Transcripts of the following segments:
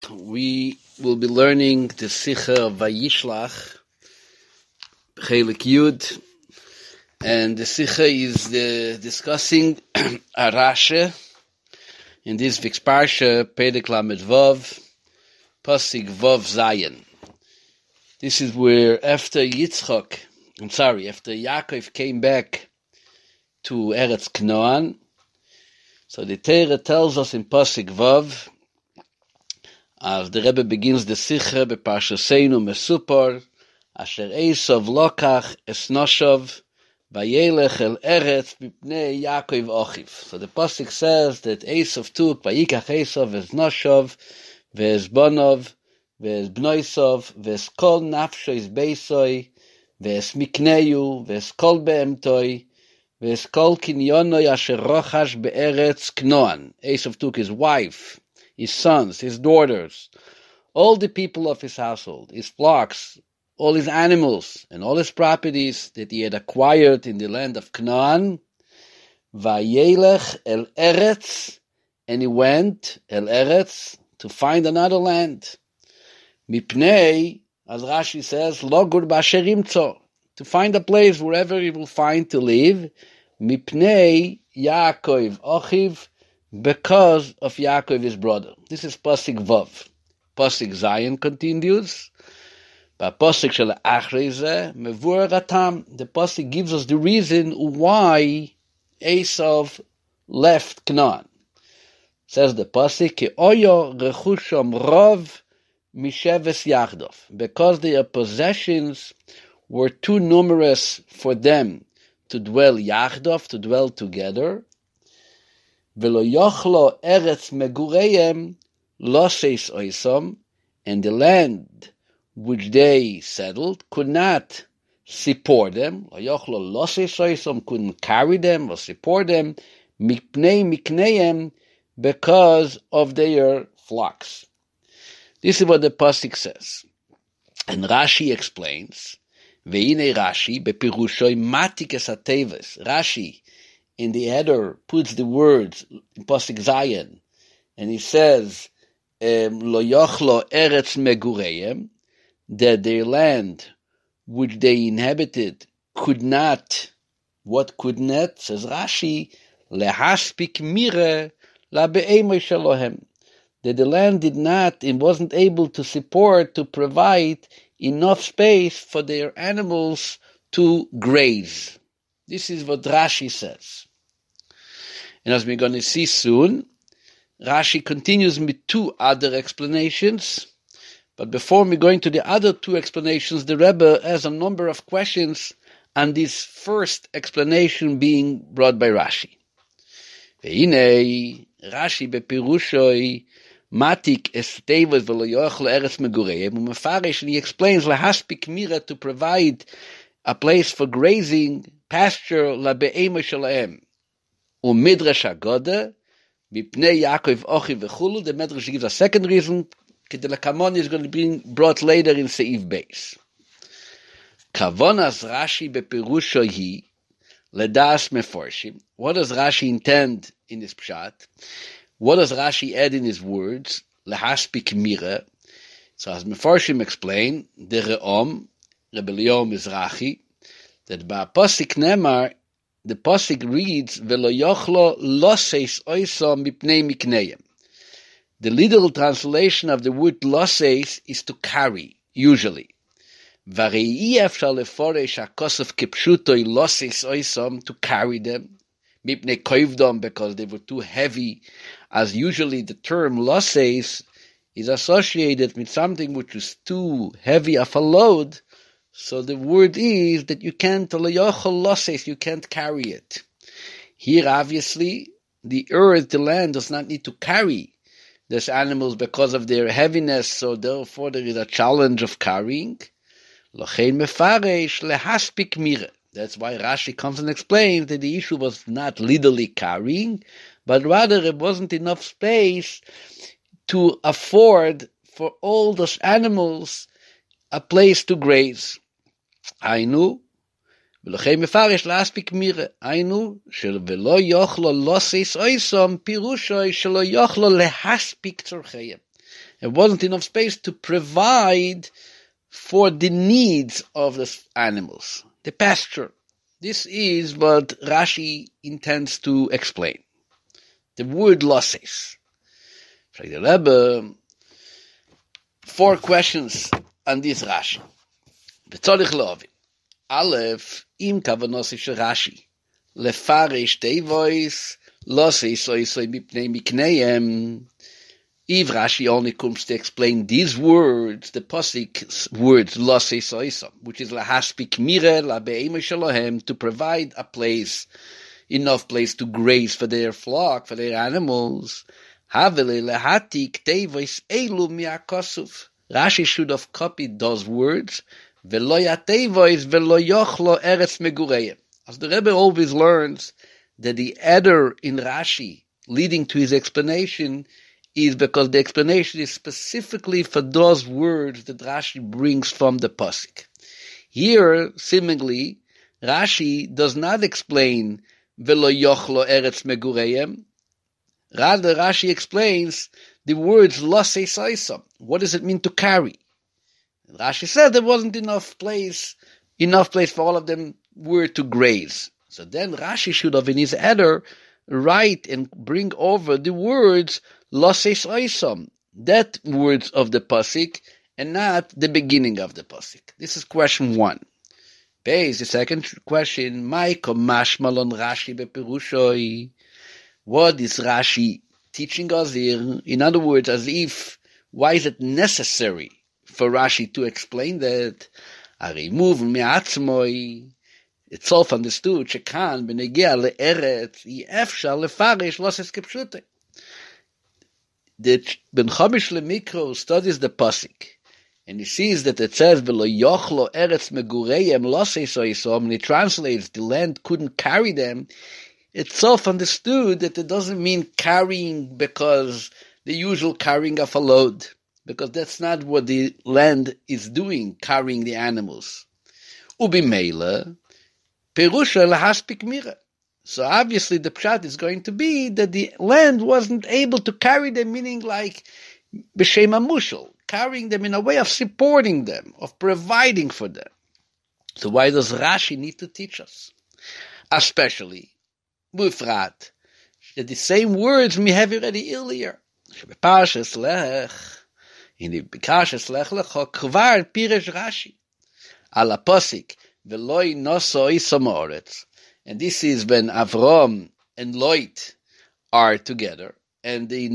we will be learning the Sicha of Vayishlach, Chelik Yud, and the Sicha is discussing Arashe in this week's Parsha, Perek Lamed Vav, Pasuk Vav Zayin. This is where after Yaakov came back to Eretz Canaan, so the Torah tells us in Pasuk Vav, as the Rebbe begins the Sicha b'Parshaseinu Mesupar, Asher Esav lokach es noshav, vayelech el eretz mipnei Yaakov ochiv. So the Pasuk says that Esav took, vayikach Esav es noshav, ve'es bonov, ve'es bnoisov, ve'es kol nafsho is beisoi, ve'es mikneyu, ve'es kol be'emtoi, ve'es kol kinyonoi asher rochash be'eretz Knoan. Esav took his wife, his sons, his daughters, all the people of his household, his flocks, all his animals, and all his properties that he had acquired in the land of Canaan. Vayelech el Eretz, and he went, el Eretz, to find another land. Mipnei, as Rashi says, lo gur b'asher yimtzo, to find a place wherever he will find to live. Mipnei Yaakov ochiv, because of Yaakov, his brother. This is Pasuk Vav. Pasuk Zayin continues. But Pasuk Shel Achrei Zeh, Mevur Ratam. The Pasuk gives us the reason why Esav left Canaan. Says the Pasuk, Ki oyo rechusham rov misheves Yachdov. Because their possessions were too numerous for them to dwell Yachdov, to dwell together. V'lo yochlo eretz megureihem loseis oisom, and the land which they settled could not support them. Lo yochlo loseis oisom, couldn't carry them or support them. Mipnei mikneihem, because of their flocks. This is what the pasuk says, and Rashi explains. Ve'ine Rashi bepirushoi matik esateves. Rashi in the header puts the words in Pasuk Zayin, and he says, Lo yochlo eretz megureihem, that their land which they inhabited could not, what could not, says Rashi, lehaspik mire la be'emoi shalohem, that the land did not and wasn't able to support, to provide enough space for their animals to graze. This is what Rashi says. And as we're going to see soon, Rashi continues with two other explanations. But before we go into the other two explanations, the Rebbe has a number of questions on this first explanation being brought by Rashi. Ve'inei, Rashi bepirushoi matik estevos v'lo yochlo eretz megureihem u'mefarish, and he explains lahaspik mira, to provide a place for grazing, pasture, la be'ema shalahem. Midrash Agoda, Mipnei Yaakov Ochiv v'chulu. The Midrash gives a second reason. Kedelakamon is going to be brought later in Seif Beis. Kavonas Rashi bepirusho hi ledas meforshim. What does Rashi intend in this pshat? What does Rashi add in his words? Lehaspik mira. So as meforshim explain, the Re'om, Rebbe Eliyahu Mizrahi, that ba'apasik nemar, the pasuk reads, "Velo yochlo loseis oisom mipnei mikneihem." The literal translation of the word loseis is to carry, usually. Varei efshar leforesh hakosav kipshutoi loseis oisom, to carry them, mipnei koivdom, because they were too heavy, as usually the term loseis is associated with something which is too heavy of a load. So the word is that you can't carry it. Here, obviously, the earth, the land, does not need to carry these animals because of their heaviness, so therefore there is a challenge of carrying. That's why Rashi comes and explains that the issue was not literally carrying, but rather it wasn't enough space to afford for all those animals a place to graze. Ainu, ולכן מפרש להספיק מירה, היינו, שלא יוכלו לוסיס אויסום, פירושו שלא יוכלו להספיק צורכיהם. It wasn't enough space to provide for the needs of the animals, the pasture. This is what Rashi intends to explain. The word losses. The Rebbe, 4 questions on this Rashi. B'tzorich lo'ovin. Aleph, im kavanos ish Rashi. Lefarish tevois, losses soisoi mipnei mikneim. If Rashi only comes to explain these words, the Pasik words, losses soisoi, which is lahaspik mire, la be'ema shalohem, to provide a place, enough place to graze for their flock, for their animals, havele lehatik tevois elu mi'akosuf. Rashi should have copied those words, velo yatevois velo yochlo eretz megureim. As the Rebbe always learns that the adder in Rashi leading to his explanation is because the explanation is specifically for those words that Rashi brings from the Pasuk. Here, seemingly, Rashi does not explain velo yochlo eretz megureim. Rather, Rashi explains the words losei soisam. What does it mean to carry? Rashi said there wasn't enough place for all of them were to graze. So then Rashi should have in his header write and bring over the words losei soisam, that words of the pasuk, and not the beginning of the pasuk. This is question 1. Base, the second question, Maiko mashmalon Rashi bepirushoi. What is Rashi teaching us here? In other words, why is it necessary for Rashi to explain that? It's self-understood, shekan b'negea le'eretz efshar lefarish losses kipshute. The Ben Chomish LeMikro studies the pasuk, and he sees that it says v'lo yochlo eretz megureim losses soisom, and he translates the land couldn't carry them. It's self-understood that it doesn't mean carrying because the usual carrying of a load, because that's not what the land is doing, carrying the animals. Ubi meila, perusha lahaspik mira. So obviously the pshat is going to be that the land wasn't able to carry them, meaning like b'shem amushal, carrying them in a way of supporting them, of providing for them. So why does Rashi need to teach us? Especially, Bufrat, that the same words we have already earlier. In the Parshas Lech Lecha kvar piresh Rashi ala pasik veloi noso isom haaretz. And this is when Avram and Lot are together, and they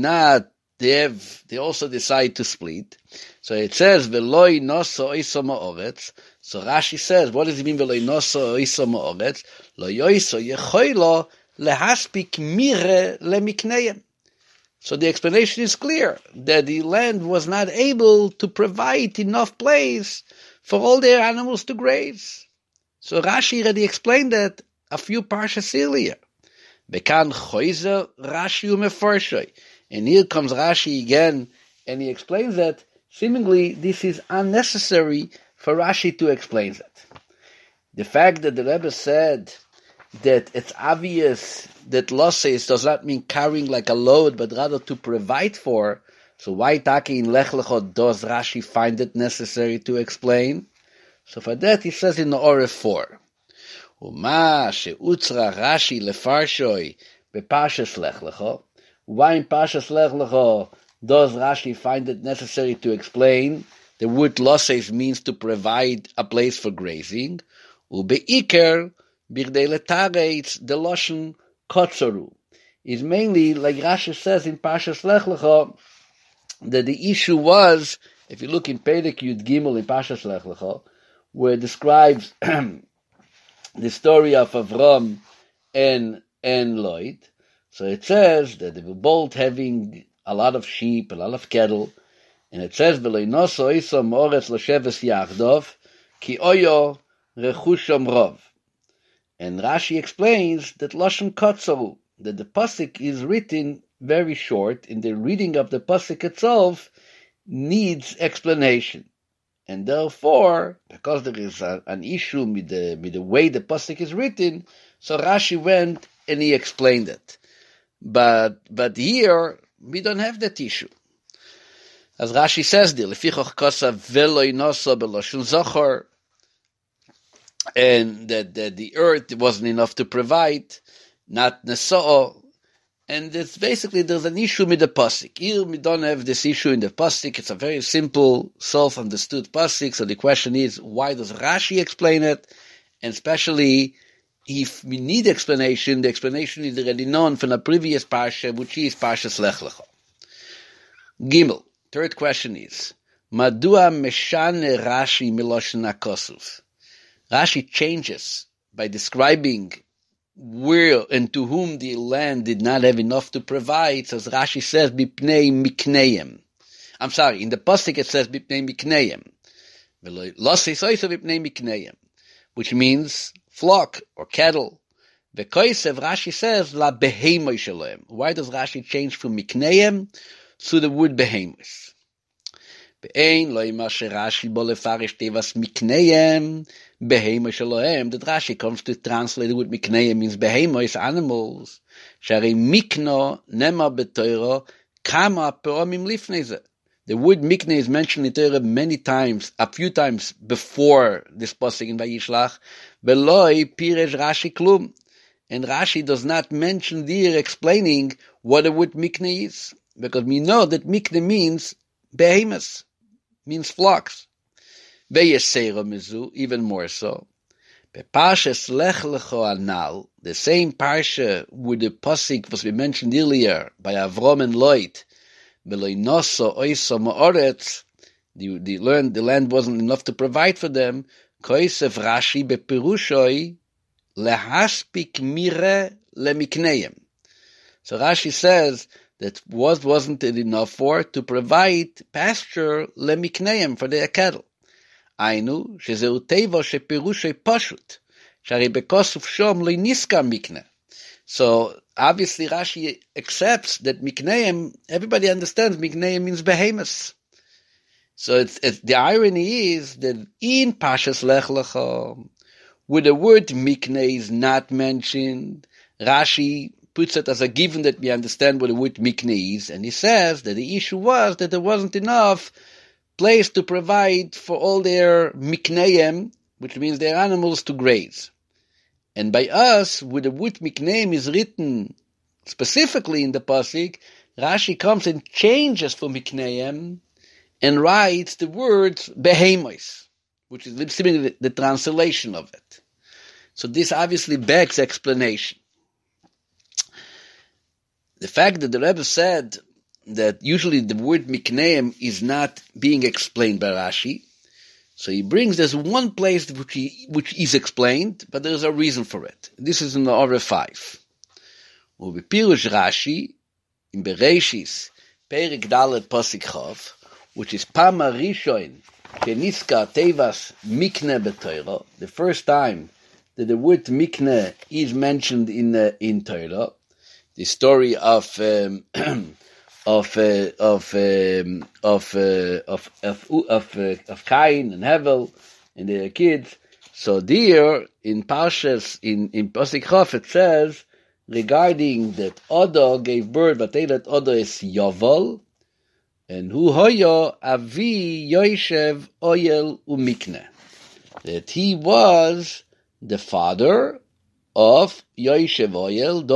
also decide to split. So it says veloi noso isom haaretz. So Rashi says, what does it mean veloi noso isom haaretz? Lo yoiso yechoilo lehaspik mire lemikneim. So the explanation is clear, that the land was not able to provide enough place for all their animals to graze. So Rashi already explained that a few parshas earlier. Bekan choizer Rashi umefarshoi. And here comes Rashi again, and he explains that seemingly this is unnecessary for Rashi to explain that. The fact that the Rebbe said that it's obvious that losses does not mean carrying like a load, but rather to provide for. So why Taki in Lech Lecha does Rashi find it necessary to explain? So for that he says in the Oref 4, Uma she'utzra Rashi lefarshoi beParshas Lech Lecha. Why in Parshas Lech Lecha does Rashi find it necessary to explain? The word losses means to provide a place for grazing. Ube'iker Birdei letaretz the loshen kotzoru is mainly, like Rashi says in Parshas Lech Lecha, that the issue was, if you look in Perek Yud Gimel in Parshas Lech Lecha, where it describes the story of Avram and Lot, so it says that they were both having a lot of sheep, a lot of cattle, and it says v'lo noso isom oretz l'sheves yachdov ki oyo rechushom rov. And Rashi explains that Lashon Kotzaru, that the pasuk is written very short, and the reading of the pasuk itself needs explanation. And therefore, because there is an issue with the way the pasuk is written, so Rashi went and he explained it. But here, we don't have that issue. As Rashi says there, Lefichoch kosav velo inoso beloshon zochor, and that the earth wasn't enough to provide, not neso'o, and it's basically there's an issue with the pasuk. Here we don't have this issue in the pasuk. It's a very simple, self-understood pasuk. So the question is, why does Rashi explain it? And especially if we need explanation, the explanation is already known from the previous parsha, which is Parshas Lech Lecha. Gimel. Third question is, Madua meshane Rashi miloshen hakosuf? Rashi changes by describing where and to whom the land did not have enough to provide. So as Rashi says, bipnei mikneim. I'm sorry, in the pasuk it says bipnei mikneim. Bipnei mikneim, which means flock or cattle. V'koisev, Rashi says, la behemoy shalom. Why does Rashi change from mikneim to the word behemoth? Be'ein lo ima sherashi bo lefarish tevas mikneim behemoth shalohem. That Rashi comes to translate the word mikneim means behemoth, animals. Shari mikno nema b'Torah kama pe'omim lifnei. The word mikne is mentioned in Torah many times, a few times before this pasuk in Vayishlach. Beloi piresh Rashi klum. And Rashi does not mention there explaining what the word mikne is, because we know that mikne means behemoth, means flocks. Veyesero mizu, even more so. Parshas Lech Lecha anal, the same parsha with the pasuk was we mentioned earlier by Avram and Lot, Beloi noso oiso ma'oretz, the land wasn't enough to provide for them. Koisef Rashi bepirushoi lehaspik mire lemikneim. So Rashi says that wasn't it enough for to provide pasture lemikneim for their cattle. Ainu shezeu teva shepirushoi pashut shari bekosuf shom lo niska mikne. So obviously Rashi accepts that mikneim, everybody understands mikneim means behemoth. So it's the irony is that in Parshas Lech Lecha, where the word mikne is not mentioned, Rashi puts it as a given that we understand what the word mikne is, and he says that the issue was that there wasn't enough place to provide for all their mikneim, which means their animals, to graze. And by us, where the word mikneim is written specifically in the pasuk, Rashi comes and changes for mikneim and writes the words behemoth, which is simply the translation of it. So this obviously begs explanation. The fact that the Rebbe said that usually the word mikneim is not being explained by Rashi, so he brings there's one place which is explained, but there is a reason for it. This is in the Orah 5. Ubepirush Rashi in Bereshis Perik Dalet Pasuk Chav, which is Pama Rishon Keniska Tevas Mikne b'Torah, the first time that the word Mikne is mentioned in Torah. The story of Cain and Hevel and their kids. So there in Parshas in Pasuk Chav it says regarding that Odo gave birth, but that Odo is Yovel, and Hu Hoyo Avi Yoshev Oyel Umikne, that he was the father of Yoshev Oyel,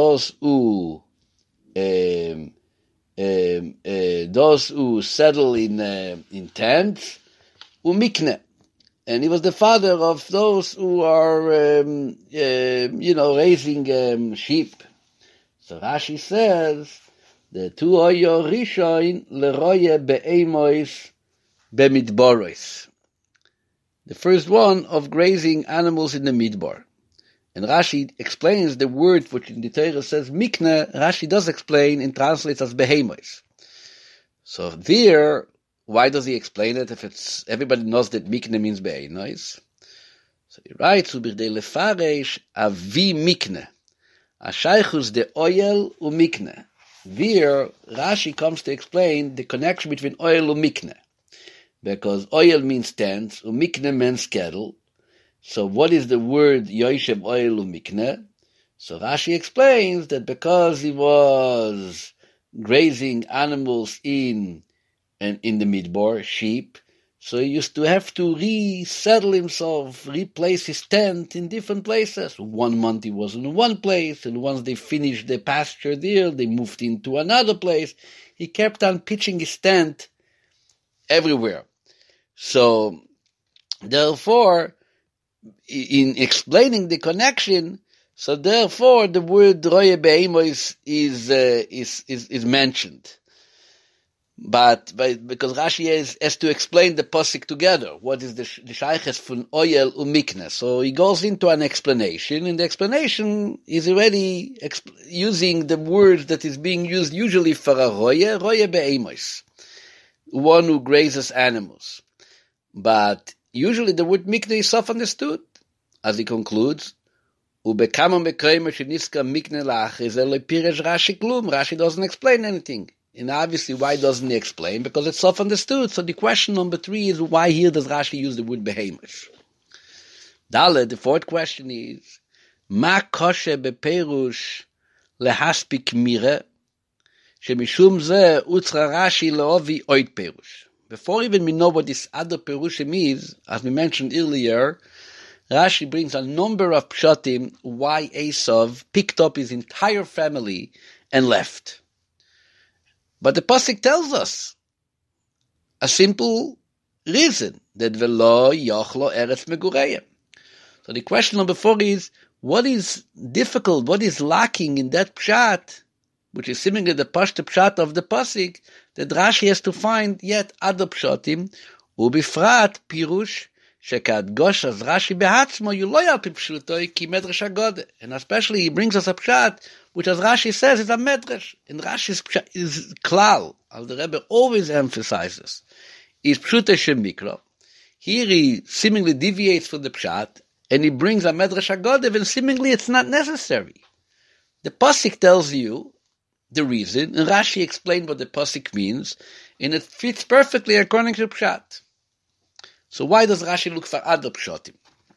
those who settle in tents, Umikne, and he was the father of those who are raising sheep. So Rashi says the tu oyo rishon leroye be'emois bemidboros, the first one of grazing animals in the midbar. And Rashi explains the word which in the Torah says mikne. Rashi does explain and translates as behemoth. So there, why does he explain it if it's everybody knows that mikne means behemoth? So he writes ubirde lefaresh avi mikne ashaychus de oyel umikne. There, Rashi comes to explain the connection between oil and mikne, because oil means tents, umikne means cattle. So what is the word Yoshev Oyel Umikne? So Rashi explains that because he was grazing animals in and in the Midbar, sheep. So he used to have to resettle himself, replace his tent in different places. 1 month he was in one place, and once they finished the pasture there, they moved into another place. He kept on pitching his tent everywhere. So, therefore, in explaining the connection, so therefore the word Roye Be'emos is mentioned. But because Rashi has to explain the pasuk together, what is the shayches from Oyel Umikne. So he goes into an explanation, and the explanation is already using the word that is being used usually for a Roye Be'emos, one who grazes animals. But usually the word Mikne is self-understood, as he concludes, Rashi doesn't explain anything. And obviously, why doesn't he explain? Because it's self-understood. So the question number 3 is, why here does Rashi use the word behemoth? Dalet, the 4th question is, Ma koshe beperush lehaspik mire, shemishum ze utzra Rashi leovi oid perush. Before even we know what this other perushim is, as we mentioned earlier, Rashi brings a number of pshatim why Esav picked up his entire family and left. But the pasuk tells us a simple reason, that velo yochlo eretz megureim. So the question number 4 is, what is difficult, what is lacking in that pshat, which is seemingly the pashto pshat of the pasuk, that Rashi has to find yet other pshatim, ubifrat pirush shekad gosh as Rashi behatzmo yuloy al pi pshutoi ki medrash agode. And especially he brings us a pshat which, as Rashi says, is a medrash. And Rashi's pshat is klal, as the Rebbe always emphasizes, is pshutei shemikro. Here he seemingly deviates from the pshat, and he brings a medrash agode, and seemingly it's not necessary. The pasuk tells you the reason, and Rashi explained what the pasuk means, and it fits perfectly according to pshat. So why does Rashi look for other pshatim?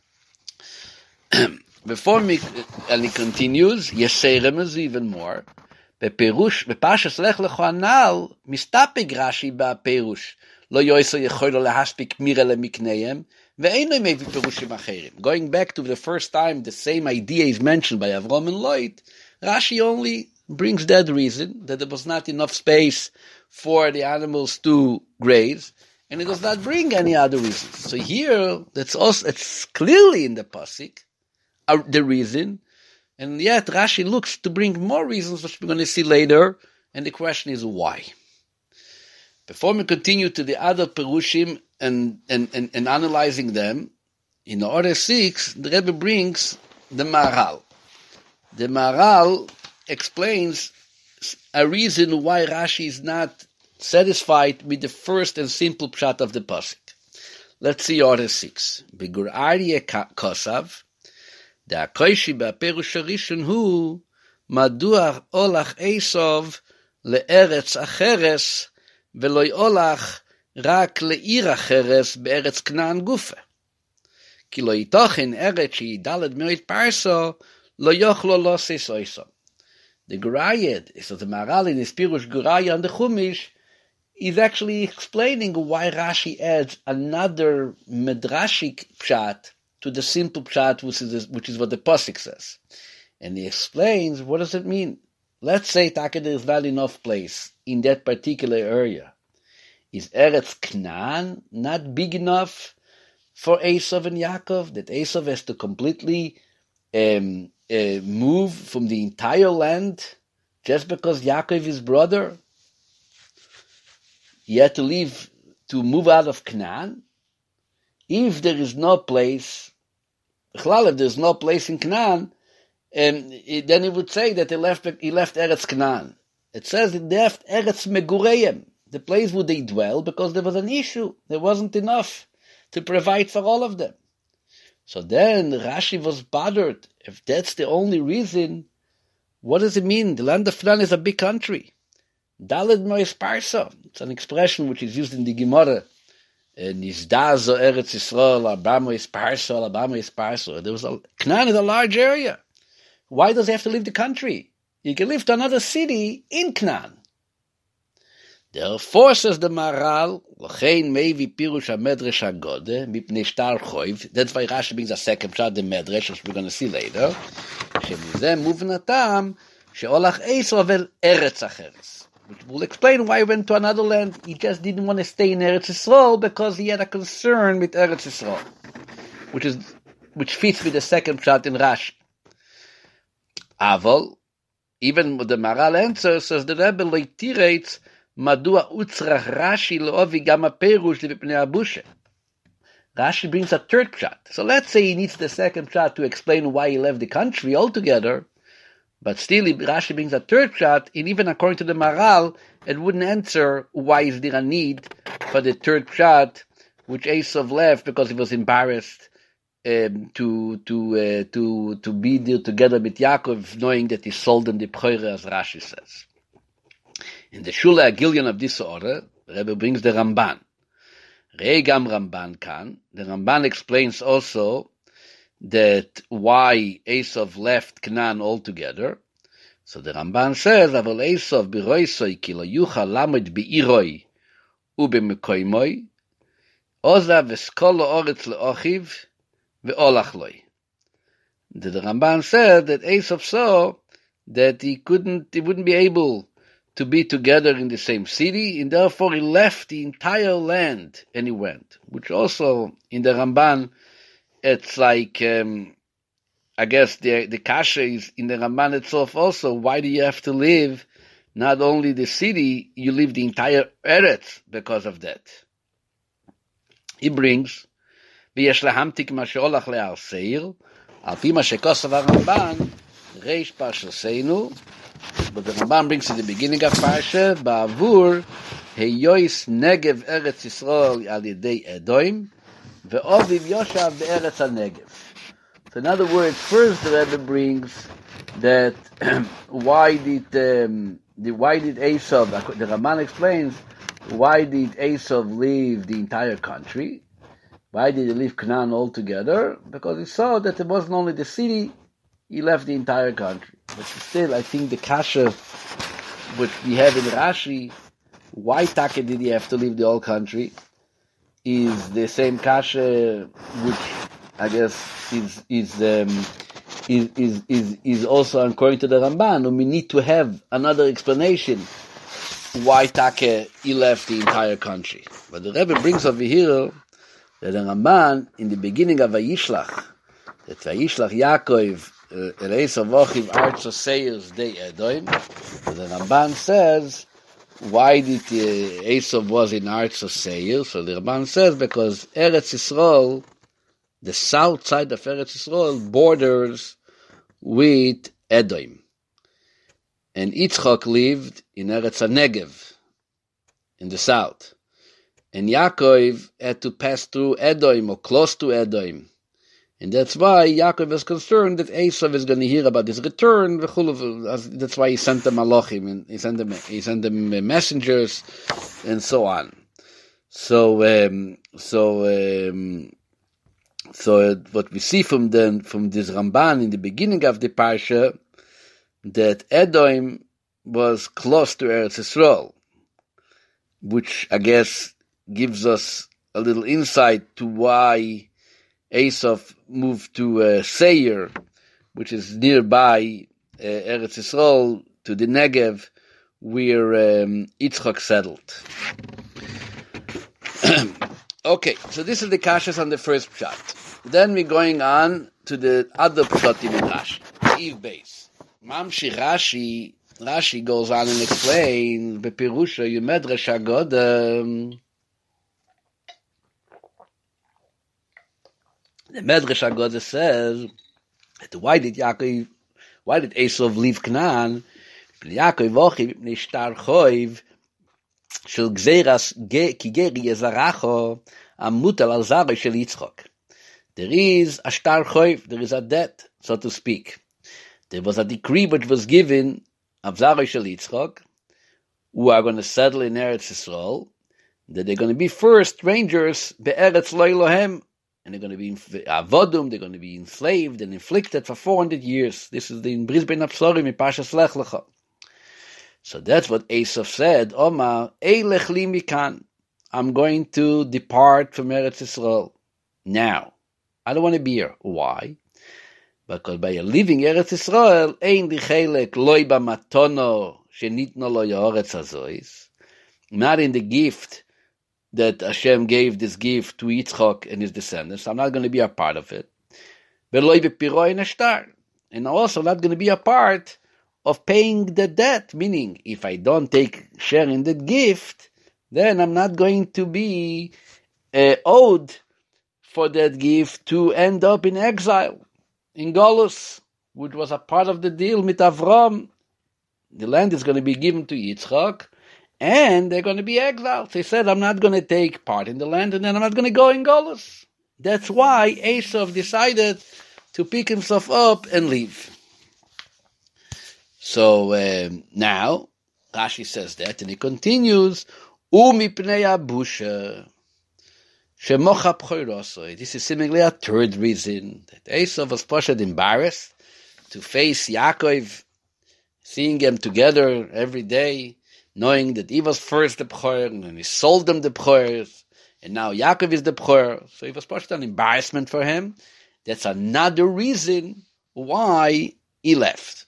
Before me, and he continues, Yeserem even more. Bepashas lech lecho anal, mistapig Rashi ba'perush, lo yoiso yechoilo lehaspik mire lemikneim, ve'eino mevi perushim acherim. Going back to the first time the same idea is mentioned by Avram and Lloyd, Rashi only brings that reason, that there was not enough space for the animals to graze, and it does not bring any other reasons. So here, it's clearly in the pasuk, the reason, and yet Rashi looks to bring more reasons, which we're going to see later, and the question is why. Before we continue to the other perushim and analyzing them, in order 6, the Rebbe brings the Maharal. The Maharal explains a reason why Rashi is not satisfied with the first and simple pshat of the pasuk. Let's see order 6. Begur Aryeh Kosav, the Akoishi ba'perush harishon hu madua olach Esav le'eretz acheres ve'lo olach rak le'ir acheres be'eretz Knan gufe. Ki lo yitochen eretz she'idaled me'ot parso lo yochlo lo sesoiso. The Gurayed, so the Maharal in his Pirush Guraya on the Chumash, is actually explaining why Rashi adds another medrashic pshat to the simple pshat, which is what the pasuk says. And he explains, what does it mean? Let's say there is not enough place in that particular area. Is Eretz Knan not big enough for Esav and Yaakov, that Esav has to completely move from the entire land just because Yaakov is brother? He had to move out of Canaan. If there is no place, if there's no place in Canaan, then he would say that he left Eretz Canaan. It says he left Eretz Megureim, the place where they dwell, because there was an issue. There wasn't enough to provide for all of them. So then Rashi was bothered. If that's the only reason, what does it mean? The land of Canaan is a big country. Daled Mois Parsa. It's an expression which is used in the Gemara. Nizdazo Eretz Yisrael, Abba is Parsa, Abba is Parsa. Canaan is a large area. Why does he have to leave the country? He can live to another city in Canaan. Therefore, says the Maharal, L'chein mevi pirush ha-medrash ha-gode, mipnei shtar choiv. That's why Rashi brings a second shot, the medrash, which we're going to see later. Shemizeh muvnatam, she'olach Esau vel eretz acheres. Which will explain why he went to another land. He just didn't want to stay in Eretz Yisrael because he had a concern with Eretz Yisrael, which fits with the second shot in Rashi. Aval, even with the Maharal answer, says the Rebbe leitirates madua utzrach Rashi leovi gama perush levipnei abushe. Rashi brings a third shot. So let's say he needs the second shot to explain why he left the country altogether. But still, Rashi brings a third shot, and even according to the Maharal, it wouldn't answer why is there a need for the third shot, which Esav left because he was embarrassed to be there together with Yaakov, knowing that he sold him the Pchoire, as Rashi says. In the Shula Agilion of this order, the Rebbe brings the Ramban. Regam Ramban kan. The Ramban explains also that why Esav left Canaan altogether. So the Ramban says, Aval Esav biroisoi ki lo yuchal lamed beiroi ubemekoimoi ozav eskol la'oretz le'ochiv ve'olach loi. The Ramban said that Esav saw that he wouldn't be able to be together in the same city, and therefore he left the entire land and he went. Which also in the Ramban, it's like, I guess the kasha is in the Ramban itself also. Why do you have to leave not only the city, you leave the entire Eretz because of that? He brings, v'yesh lahamtik ma she'olach le'ar seir, al pi ma shekosav HaRamban, reish parshaseinu, but the Ramban brings in the beginning of Parsha, ba'avur, heyois negev Eretz Yisrael al yedei Edom, ve'oviv yoshav be'eretz ha-negev. So in other words, first the Rebbe brings that why did Esav, the Ramban explains, why did Esav leave the entire country? Why did he leave Canaan altogether? Because he saw that it wasn't only the city, he left the entire country. But still, I think the kasha which we have in Rashi, why Taka did he have to leave the whole country, is the same kasha which I guess is also according to the Ramban, and we need to have another explanation why Taka he left the entire country. But the Rebbe brings over here that the Ramban in the beginning of Vayishlach, that Vayishlach Yaakov Eresav Ochiv Artso Seirs Dei Edom. The Ramban says, why did Esav was in Artso Seir? So the Ramban says because Eretz Yisrael, the south side of Eretz Yisrael, borders with Edom. And Yitzchak lived in Eretz HaNegev, in the south. And Yaakov had to pass through Edom, or close to Edom. And that's why Yaakov was concerned that Esav is going to hear about his return. That's why he sent them malachim, and he sent them messengers, and so on. So what we see from this Ramban in the beginning of the parsha, that Edom was close to Eretz Yisrael, which I guess gives us a little insight to why Esav moved to Seir, which is nearby Eretz Yisrael, to the Negev, where Yitzchak settled. Okay, so this is the kashas on the first pshat. Then we're going on to the other pshatim in Rashi, Eve base. Mamshi Rashi goes on and explains, Bepirusha Yumedrash Hagoda. The Medrash Hagoda says that why did Esav leave Canaan? Yaakov Ochiv mipnei shtar choiv shel gzeras ki geri yezaracho amutal al zarei shel Yitzchak. There is a shtar choiv, there is a debt, so to speak. There was a decree which was given of zarei shel Yitzchak, who are going to settle in Eretz Yisrael, that they're going to be first strangers be'eretz lo Elohem, and they're going to be avodum, they're going to be enslaved and inflicted for 400 years. This is in Bris Ben Absorim in Parshas Lech Lecha. So that's what Esav said, Omar, Eilech li mikan. I'm going to depart from Eretz Yisrael. Now, I don't want to be here. Why? Because by leaving Eretz Yisrael, ein li chelek loy b'matono shenitno lo yoretz hazois. Not in the gift that Hashem gave this gift to Yitzchak and his descendants. I'm not going to be a part of it. Veloy b'piroi neshtar. And also not going to be a part of paying the debt, meaning if I don't take share in that gift, then I'm not going to be owed for that gift to end up in exile, in Golus, which was a part of the deal with Avram. The land is going to be given to Yitzchak, and they're going to be exiled. They said, I'm not going to take part in the land, and then I'm not going to go in Golus. That's why Esav decided to pick himself up and leave. So now, Rashi says that, and he continues, Umipnei abusha, shemocha b'choirosoi. This is seemingly a third reason that Esav was pushed embarrassed to face Yaakov, seeing them together every day, knowing that he was first the b'chor, and he sold them the b'chors, and now Yaakov is the b'chor. So he was pushed an embarrassment for him. That's another reason why he left.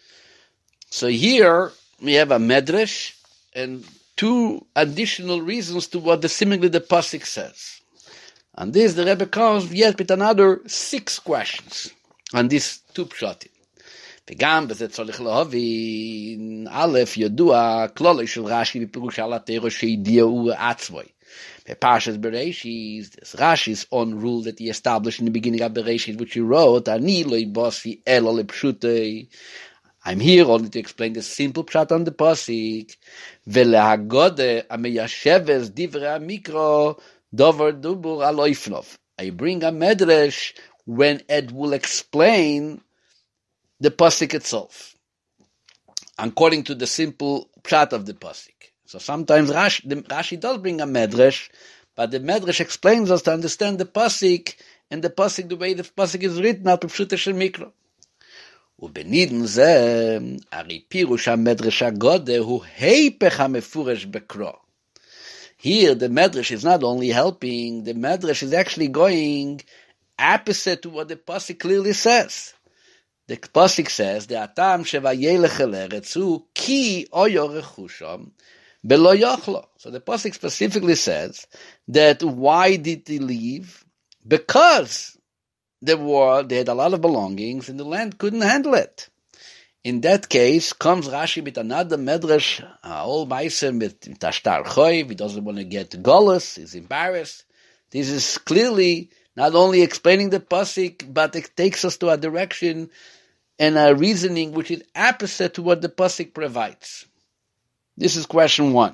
So here we have a medrash and two additional reasons to what seemingly the pasuk says. And this the Rebbe comes yet with another 6 questions on these 2 pshatim. וגם בזה צריך להבין, א', ידוע, כללי של רש"י בפירוש על התורה שהדיעו עצמוי. בפרשת בראשית, this Rashi's own rule that he established in the beginning of Bereshit, which he wrote, אני לא יבוסי אלא לפשוטי. I'm here only to explain the simple pshat on the pasuk. ולהגודה המיישבס דברי המיקרו, דבר דובור על אופנov. I bring a medrash when it will explain the pasuk itself, according to the simple pshat of the pasuk. So sometimes Rashi does bring a medrash, but the medrash explains us to understand the pasuk, and the pasuk, the way the pasuk is written, al pshuta shel mikra. ובנידן זה, הרי פירוש המדרש הגודה הוא היפך המפורש בקרוא. Here the medrash is not only helping, the medrash is actually going opposite to what the pasuk clearly says. The pasuk says, the atam shevayelech el eretz hu ki oyo rechusham belo yochlo. So the pasuk specifically says that why did he leave? Because they had a lot of belongings and the land couldn't handle it. In that case, comes Rashi with another medrash, old meiser with tashtar choiv. He doesn't want to get to Golus. He's embarrassed. This is clearly not only explaining the pasuk, but it takes us to a direction and a reasoning which is opposite to what the pasuk provides. This is question 1.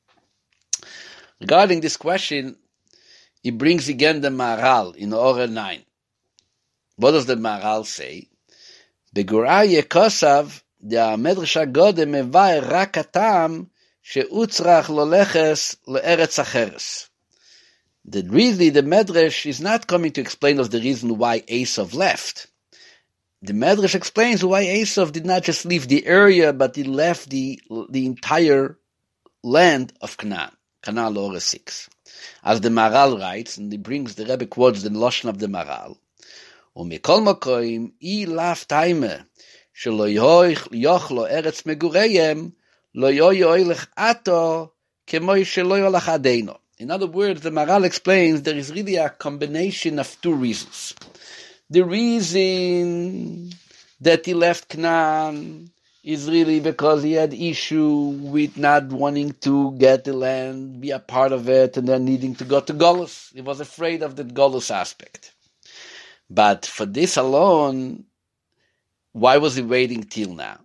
Regarding this question, he brings again the Maharal in Orah 9. What does the Maharal say? בגורא יקוסב, המדרש הגודה מבאר רק הטעם שהוא צריך ללכת לארץ אחרת. That really the Medrash is not coming to explain us the reason why Esav left. The Medrash explains why Esav did not just leave the area, but he left the entire land of Canaan. Canaan Orah 6. As the Maharal writes, and he brings, the Rebbe quotes the Lashon of the Maharal, ומכל מקום, אי לאו טיימה, שלא יאכלו ארץ מגוריהם, לא יאכלך עתו, כמו שלא יאכלך עדינו. In other words, the Maharal explains there is really a combination of 2 reasons. The reason that he left Canaan is really because he had issue with not wanting to get the land, be a part of it, and then needing to go to Golus. He was afraid of the Golus aspect. But for this alone, why was he waiting till now?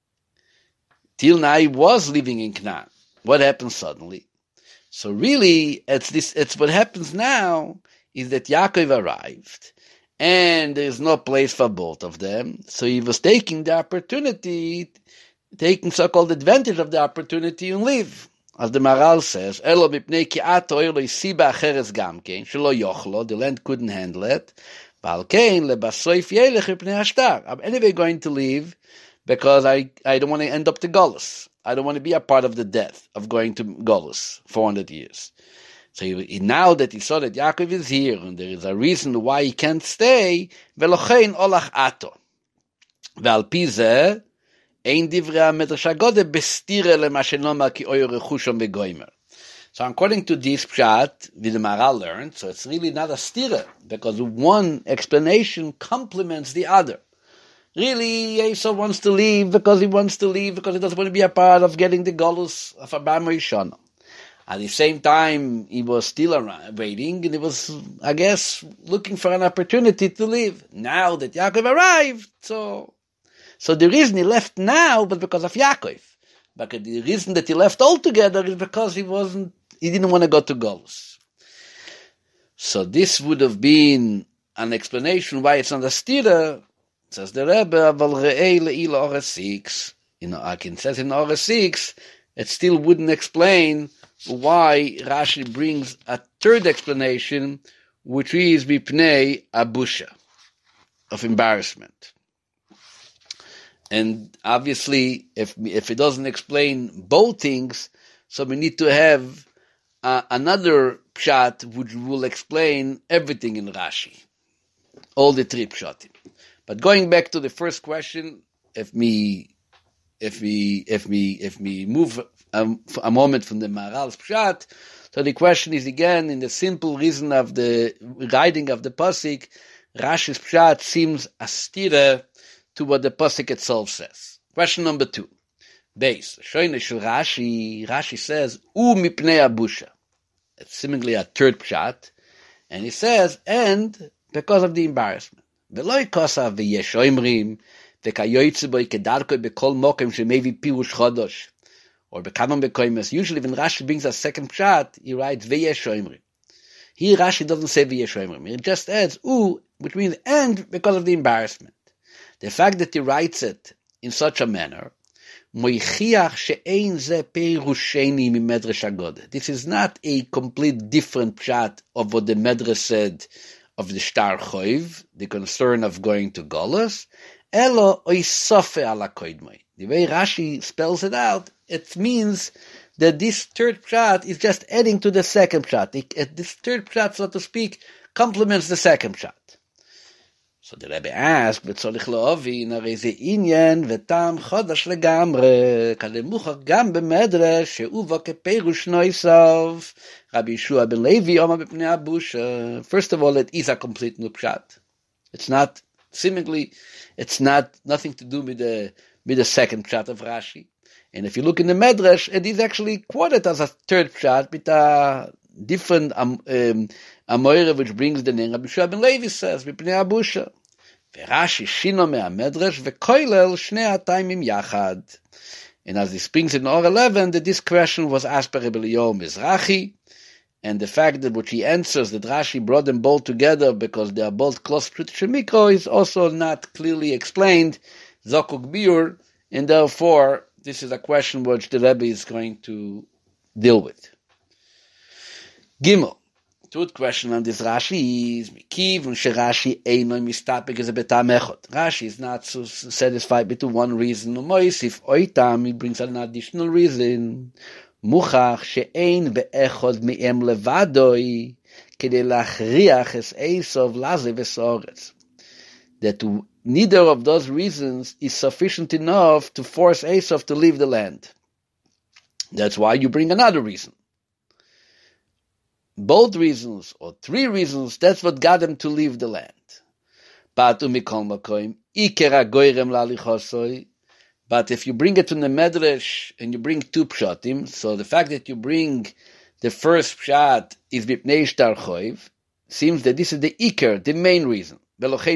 Till now he was living in Canaan. What happened suddenly? So really, it's what happens now is that Yaakov arrived, and there's no place for both of them. So he was taking the opportunity, taking so-called advantage of the opportunity and leave. As the Maharal says, Elo mipnei ki ato elo isiba acheres gamkein, shelo yochlo, the land couldn't handle it. I'm anyway going to leave because I don't want to end up to Golus. I don't want to be a part of the death of going to Golus 400 years. So now that he saw that Yaakov is here and there is a reason why he can't stay, velochein olach ato. Ve'al pi zeh, ein divrei ha-medrash hagoda bestira lema shenoma ki oyo rechushom begoymer. So according to this pshat, the Maharal learned, so it's really not a stira, because one explanation complements the other. Really, Esau wants to leave because he doesn't want to be a part of getting the Golus of Abraham Rishon. At the same time, he was still around, waiting, and he was, I guess, looking for an opportunity to leave. Now that Yaakov arrived, so the reason he left now was because of Yaakov. But the reason that he left altogether is because he didn't want to go to Golus. So this would have been an explanation why it's not a stira. Says the Rebbe, Aval Re'ei Le'ila Ora 6. It says in Ora 6, it still wouldn't explain why Rashi brings a third explanation, which is Mipnei Abusha, of embarrassment. And obviously, if it doesn't explain both things, so we need to have another pshat which will explain everything in Rashi, all the three pshatim. But going back to the first question, if we move a moment from the Maharal's pshat, so the question is again in the simple reason of the writing of the pasuk, Rashi's pshat seems a stira to what the pasuk itself says. Question number 2. Base. Rashi says, mipnei abusha. It's seemingly a third pshat, and he says, and because of the embarrassment. ולא יקוסה ויש אומרים, וכיוצא בו כדרכו בכל מוקם שמביא פירוש חודש, or בכמה מקומות. Usually when Rashi brings a second pshat, he writes ויש אומרים. Here Rashi doesn't say ויש אומרים. He just adds which means and because of the embarrassment. The fact that he writes it in such a manner, מוכיח שאין זה פירוש שני ממדרש הגודל. This is not a complete different pshat of what the Medrash said of the Shtar Choiv, the concern of going to Golus, elo oisofe ala koidmoi. The way Rashi spells it out, it means that this third pshat is just adding to the second pshat. This third pshat, so to speak, complements the second pshat. So the Rebbe asked, "V'tzorich la'ovi narei ze inyan v'tam chodash legamre kademuchach gam b'medrash she'uva keperush noisav Rabbi Yeshua ben Levi Omar b'pnei abusha." First of all, it is a complete new pshat. It's not nothing to do with the second pshat of Rashi. And if you look in the Medrash, it is actually quoted as a third pshat with a different Amoira which brings the name. Rabbi Yeshua ben Levi says b'pnei abusha. V'Rashi shino me'amedrash v'koilel shnei ha'taimim yachad. And as this brings in Or 11, that this question was asked by Rabbi Eliyahu Mizrahi, and the fact that which he answers that Rashi brought them both together because they are both close to Shemikro is also not clearly explained, Zokuk Biur, and therefore this is a question which the Rebbe is going to deal with. Gimel. Third question on this Rashi is Mikiv and Rashi Eino Mistapik is a betam echot. Rashi is not so satisfied with one reason. Moisif Oitam, he brings an additional reason. Muchach she'ein be'echod mi'em levadoi kedei lachriach es Esov laze v'soretz. That neither of those reasons is sufficient enough to force Esov to leave the land. That's why you bring another reason. Both reasons, or three reasons, that's what got them to leave the land. But if you bring it to the Medrash, and you bring two pshatim, so the fact that you bring the first pshat is Bipnei Shtar Choiv, seems that this is the Iker, the main reason. That's why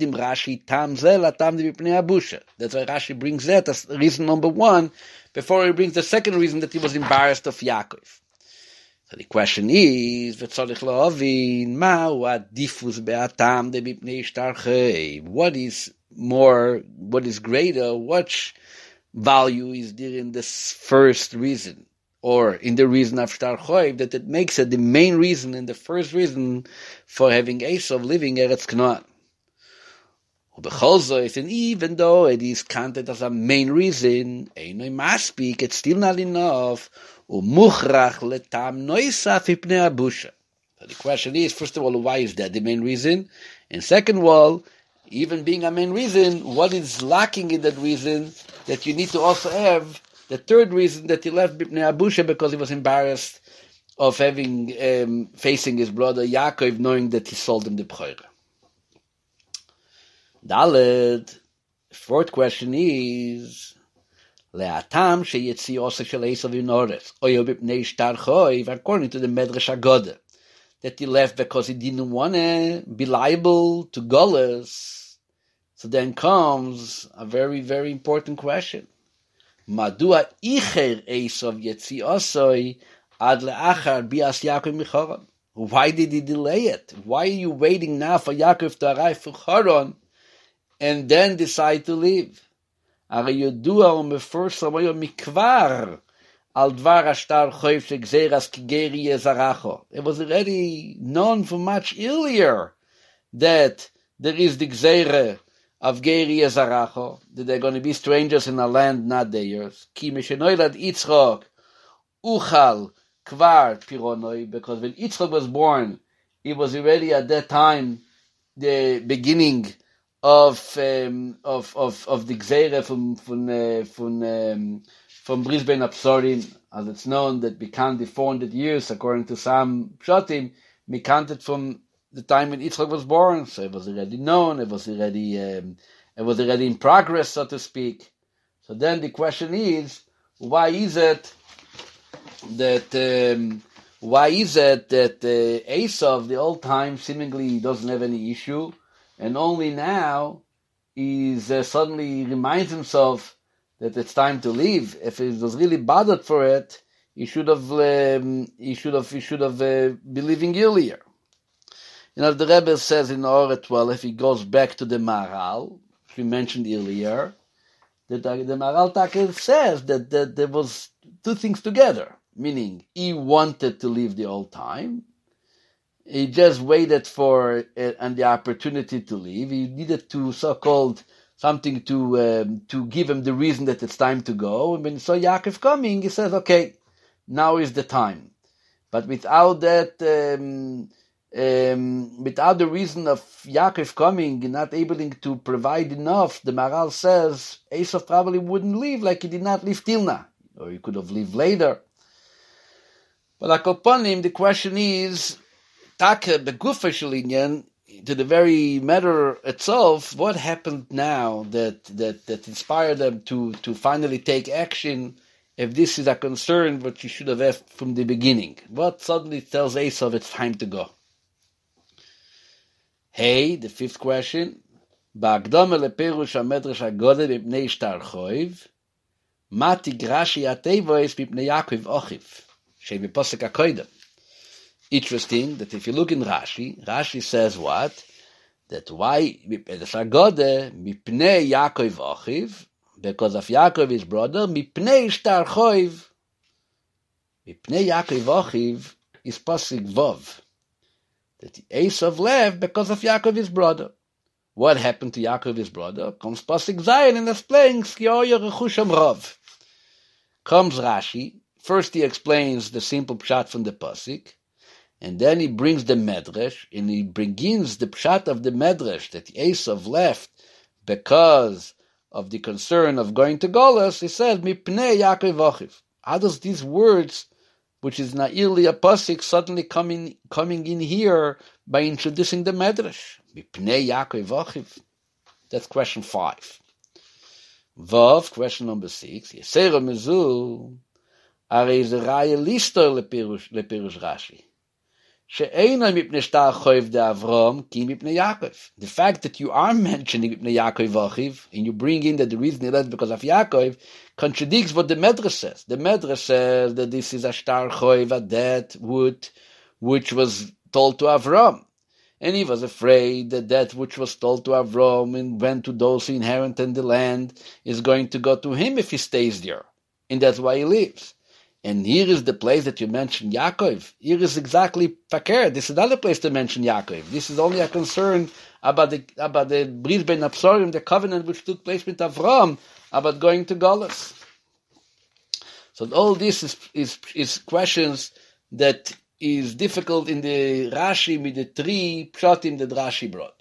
Rashi brings that as reason number 1, before he brings the second reason that he was embarrassed of Yaakov. So the question is, what is greater, what value is there in this first reason, or in the reason of Shtar Choiv, that it makes it the main reason and the first reason for having Esau living Eretz Canaan? And even though it is counted as a main reason, it's still not enough. So the question is, first of all, why is that the main reason? And second of all, even being a main reason, what is lacking in that reason that you need to also have the third reason that he left Bipnei Abusha because he was embarrassed of having facing his brother Yaakov, knowing that he sold him the Bechorah. Daled, fourth question is Le'atam sheyetzi also shel Esav Yinoretz Oyo Bipnei Shtar Choiv, according to the Medrash Agoda, that he left because he didn't want to be liable to Golas. So then comes a very, very important question. Madua icher Esav yetzi osoi ad le'achar bias Yaakov michoron. Why did he delay it? Why are you waiting now for Yaakov to arrive from Choron and then decide to leave? It was already known for much earlier that there is the Gzeire of Geri Ezaracho, that they're going to be strangers in a land not theirs. Ki meshenoilad Yitzchok uchal kvar pironoi, because when Yitzchok was born, it was already at that time the beginning of the Gzeire from Bris Ben Absorin, as it's known that we count the 400 years according to some Pshatim. We counted from the time when Yitzchak was born, so it was already known. It was already in progress, so to speak. So then the question is, why is it that Esav, the old time, seemingly doesn't have any issue, and only now is suddenly reminds himself that it's time to leave? If he was really bothered for it, he should have been leaving earlier. The Rebbe says in Orah 12, if he goes back to the Maharal, which we mentioned earlier, that the Maharal Taka says that there was two things together, meaning he wanted to leave the old time. He just waited for and the opportunity to leave. He needed to so-called something to give him the reason that it's time to go. And when he saw Yaakov coming, he says, "Okay, now is the time." But without that, without the reason of Yaakov coming and not able to provide enough, the Maharal says Esav probably wouldn't leave, like he did not leave Tilna, or he could have left later. But upon him, the question is, Taka begufay shel inyan, to the very matter itself, what happened now that inspired them to finally take action? If this is a concern, what you should have asked from the beginning, what suddenly tells Esav it's time to go? Hey, the fifth question. Ba'akdama leperush hamedrash hagoda b'pnei shtar choiv, ma tigrashi ateivois b'pnei Yaakov ochiv, shei b'posek hakoidem. Interesting that if you look in Rashi says what? That why b'pnei hagoda b'pnei Yaakov ochiv, because of Yaakov his brother, b'pnei shtar choiv. B'pnei Yaakov ochiv is posek vov, that Esav left because of Yaakov his brother. What happened to Yaakov his brother? Comes Pasuk Zayin and explains Skioyer Rechusham Rav. Comes Rashi. First he explains the simple pshat from the Pasuk, and then he brings the Medrash, and he begins the pshat of the Medrash that Esav left because of the concern of going to Golas. He said, Mipnei Yaakov Ochiv. How does these words, which is Na'ili a Pasuk, suddenly coming in here by introducing the Medrash? Mipnei Yaakov Ochiv. That's question 5. Vav, question number 6. Yesera Mezu, Are is a Raya Lister lepirush Rashi. She'ena mipnei shtar choiv de Avram, ki mipnei Yaakov. The fact that you are mentioning mipnei Yaakov Ochiv, and you bring in that the reason he left because of Yaakov, contradicts what the Medrash says. The Medrash says that this is a shtar choiv, a debt which was told to Avram. And he was afraid that that which was told to Avram and went to those who inherit the land is going to go to him if he stays there. And that's why he leaves. And here is the place that you mentioned Yaakov. Here is exactly Fakir. This is another place to mention Yaakov. This is only a concern about the Brit Ben Absorim, the covenant which took place with Avram, about going to Golus. So all this is questions that is difficult in the Rashi with the three pshatim that Rashi brought.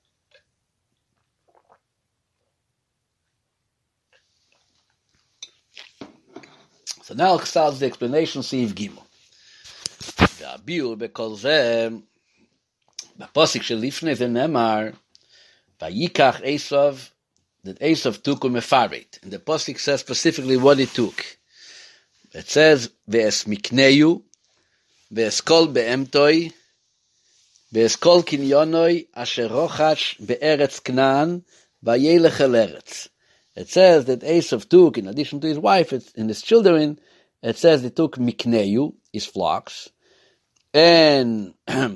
So now starts the explanation, Seif Gimel. והביאור בכל זה, בפוסק שלפני זה נאמר, ויקח Esav, that Esav took ומפרט. And the posik says specifically what he took. It says, ואס מקניו, ואס כל באמתוי, ואס כל קניונוי, אשר רוחש בארץ כנען, וילך אל ארץ. It says that Esav took, in addition to his wife and his children, it says he took Mikneu, his flocks, and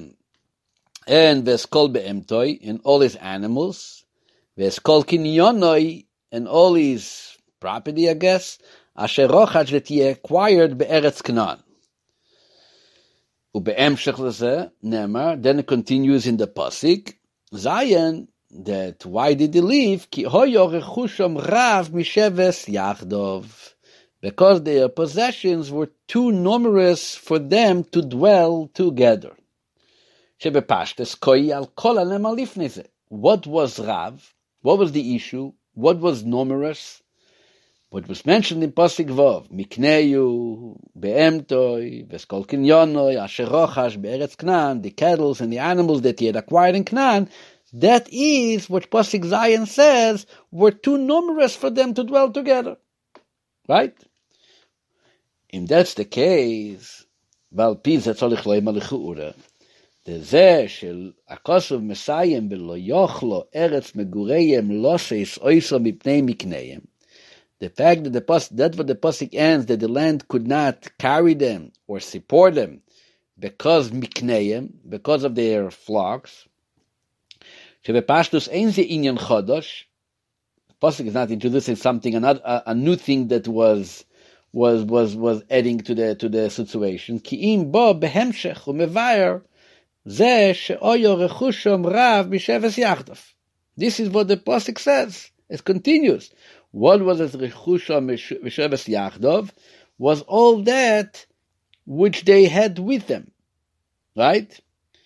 Veskol Be'emtoi, and all his animals, Veskol Kinyonoi, and all his property, I guess, Asher Rochach, that he acquired Be'eretz Canaan. Ube'emshech lezeh, Nemar, then it continues in the Pasik, Zion, that why did he leave? Ki hoyo rechusham rav misheves Yachdov. Because their possessions were too numerous for them to dwell together. Shebepashtes koi al kol alem alifneze. What was Rav? What was the issue? What was numerous? What was mentioned in Pasik Vav? Mikneu, be'emtoi, veskol kinyonoi, asher rochash, be'eretz Knan, the cattle and the animals that he had acquired in Knan. That is what Pasik Zion says were too numerous for them to dwell together. Right? If that's the case, Valpiz Tzolich Loim Alichura, the Zeh Shel Akosov Messiah Belo Yochlo Eretz Megureyem Loses Oiso Mipnei Mikneim. The fact that that's what the Pasik ends, that the land could not carry them or support them because Mikneim, because of their flocks. Shebepashtus ein ze inyan chodosh. Pasuk is not introducing something, a new thing that was adding to the situation. Ki im bo behemshech umevayer ze sheoyo rechushom rav misheves Yachdov. This is what the pasuk says. It continues. What was his rechushom misheves Yachdov? Was all that which they had with them, right?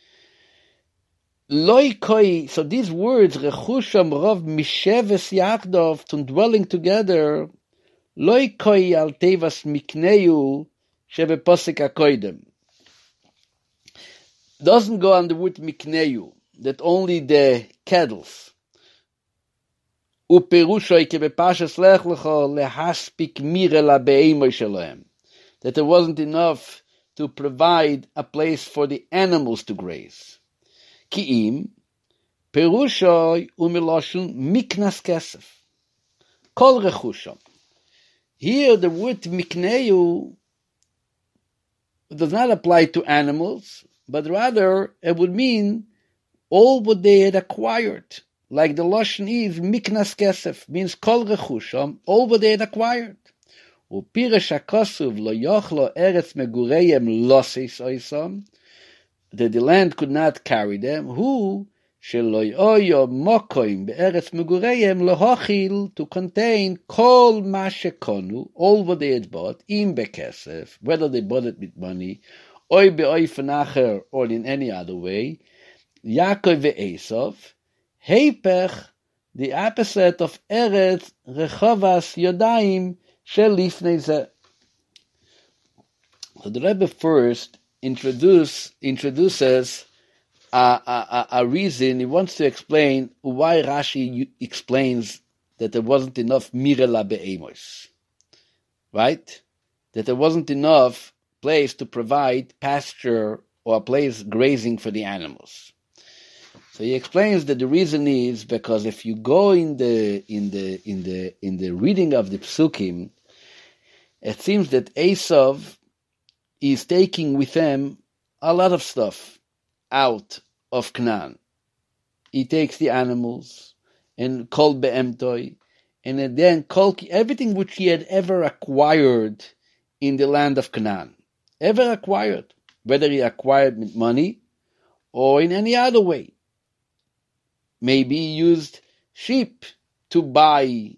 So these words, rechusham rav misheves Yachdov, to dwelling together, loi koi al tevas mikneu shebe posik hakoidem. Doesn't go on the word mikneu, that only the cattle. Uperushoi kebe pashas lech lecho lehaspik mire la be'emoy shalohem. That there wasn't enough to provide a place for the animals to graze. Ki'im, Perushoy umiloshun miknas kesef. Kol rechusham. Here the word mikneu does not apply to animals, but rather it would mean all what they had acquired. Like the Lashon is miknas kesef, means kol rechusham, all what they had acquired. Upirish hakosuv lo yochlo eretz megureyem losis oisam, that the land could not carry them, who shelo yoyo mokoim be'eretz megureyem lohochil, to contain kol ma shekonu, all what they had bought, im bekesef, whether they bought it with money, oy be'oifen acher, or in any other way, Yaakov ve'Esav, heipech, the opposite of eretz rechavas yodayim shel lifnei zeh. So the Rebbe first introduces a reason. He wants to explain why Rashi explains that there wasn't enough mirela be'emos, right? That there wasn't enough place to provide pasture or a place grazing for the animals. So he explains that the reason is because if you go in the reading of the Psukim, it seems that Esav is taking with him a lot of stuff out of Canaan. He takes the animals and kol be'emtoi, and then everything which he had ever acquired in the land of Canaan. Ever acquired, whether he acquired with money or in any other way. Maybe he used sheep to buy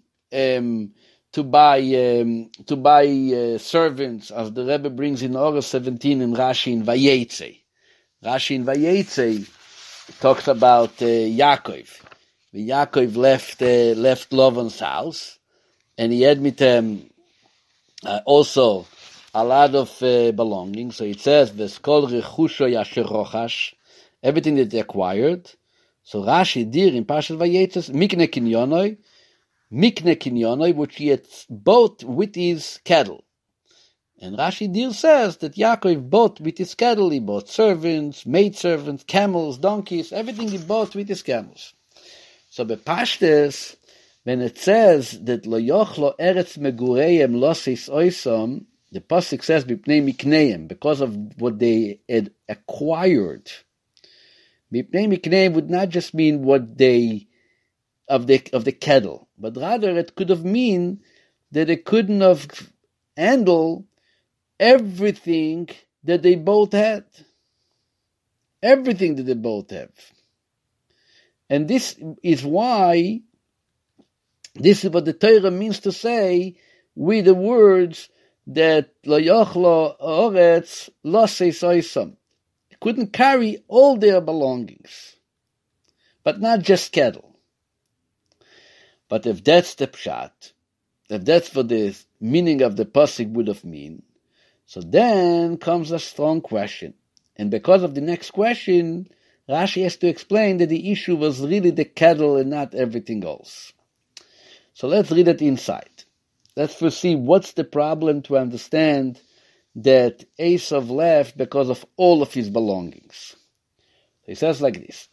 servants, as the Rebbe brings in Orah 17 and Rashi in Vayetze. Rashi in Vayetze talks about Yaakov. Yaakov left Lavan's house, and he had with him also a lot of belongings. So it says, "V'skol rechusho yasher rochash," everything that they acquired. So Rashi dir in Parashat Vayetze, mikne kinyanoi, which he had bought with his cattle. And Rashi dir says that Yaakov bought with his cattle. He bought servants, maidservants, camels, donkeys, everything he bought with his camels. So Bepashtes, when it says that lo yochlo eretz megureim losis oisom, the pasuk says bipnei mikneim, because of what they had acquired. Bipnei mikneim would not just mean what they of the cattle, but rather it could have mean that they couldn't have handled everything that they both had. Everything that they both have. And this is what the Torah means to say with the words that lo yochlo oretz lo seisoisam. It couldn't carry all their belongings, but not just cattle. But if that's the pshat, if that's what the meaning of the pasuk would have mean, so then comes a strong question. And because of the next question, Rashi has to explain that the issue was really the cattle and not everything else. So let's read it inside. Let's first see what's the problem to understand that Esav left because of all of his belongings. He says like this,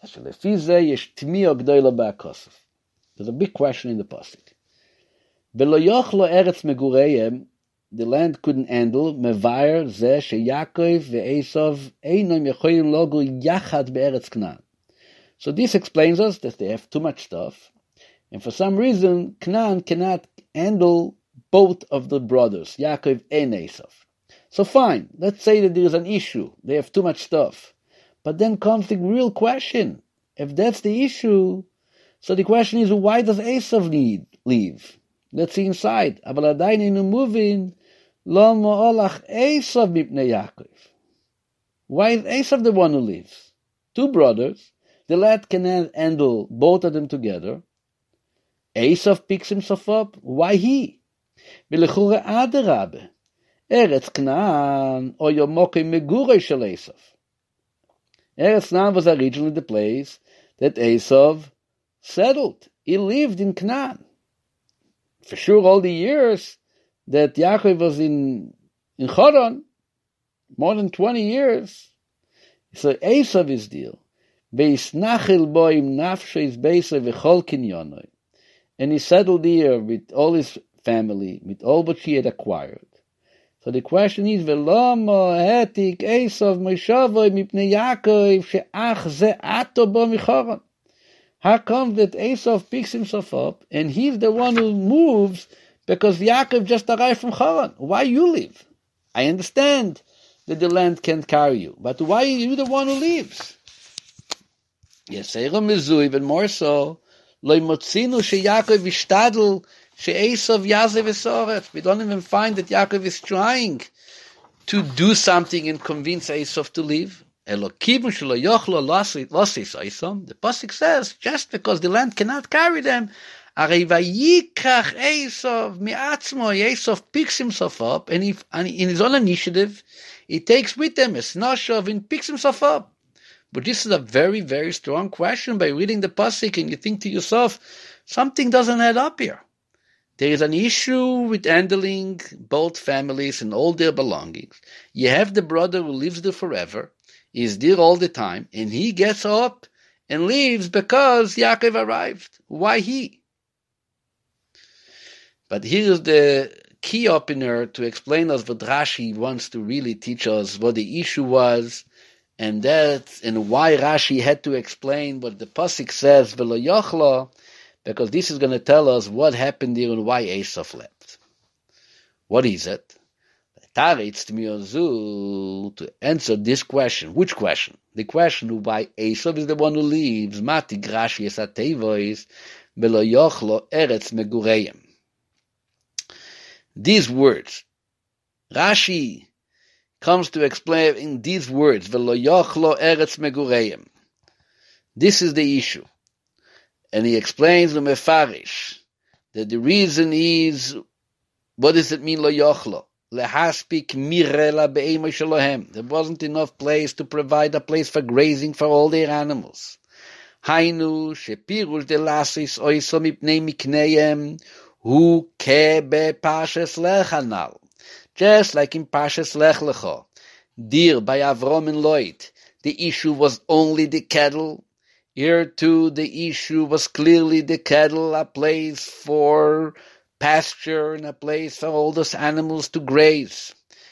there's a big question in the pasuk. The land couldn't handle mevayer zeh sheYaakov veEsav einom yecholim logu yachad be'eretz Canaan. So this explains us that they have too much stuff, and for some reason Canaan cannot handle both of the brothers, Yaakov and Esav. So fine, let's say that there is an issue. They have too much stuff. But then comes the real question. If that's the issue, so the question is, why does Esav leave? Let's see inside. Why is Esav the one who leaves? Two brothers. The lad can handle both of them together. Esav picks himself up. Why he? Eretz Canaan or Yomokim Megurei shel Esav. Eretz Canaan was originally the place that Esav settled. He lived in Canaan. For sure, all the years that Yaakov was in Choron, more than 20 years. So Esav is deal. Ve'isnachil boim nafsheis beisav v'chol kinyonoi. And he settled here with all his family, with all what he had acquired. So the question is, Ve'lama hetik Esav moishavoi mipnei Yaakov she'ach ze ato bo michoron. How come that Esav picks himself up and he's the one who moves because Yaakov just arrived from Choron? Why you leave? I understand that the land can't carry you, but why are you the one who leaves? Yes, even more so. We don't even find that Yaakov is trying to do something and convince Esav to leave. The pasuk says, just because the land cannot carry them, Esav picks himself up, and in his own initiative, he takes with him a snashav and picks himself up. But this is a very, very strong question. By reading the pasuk, and you think to yourself, something doesn't add up here. There is an issue with handling both families and all their belongings. You have the brother who lives there forever, is there all the time, and he gets up and leaves because Yaakov arrived. Why he? But here's the key opener to explain us what Rashi wants to really teach us, what the issue was, and why Rashi had to explain what the pasuk says, V'lo yochlo, because this is going to tell us what happened there and why Esav left. What is it? Taritz Tmiozu, to answer this question. Which question? The question who by Esav is the one who leaves. Mati Grashi Esatevois, Velo Yochlo Eretz Megureim. These words, Rashi comes to explain in these words, Velo Yochlo Eretz Megureim. This is the issue. And he explains the Mefarish that the reason is, what does it mean, Lo Yochlo? Lehaspik mirela be'emay shalohem. There wasn't enough place to provide a place for grazing for all their animals. Hainu shepirush de lasis oiso mipnei mikneim hu kebe pashes lechanal. Just like in Pashes Lech Lecha, dear by Avram and Lloyd, the issue was only the cattle. Here too, the issue was clearly the cattle, a place for pasture and a place for all those animals to graze.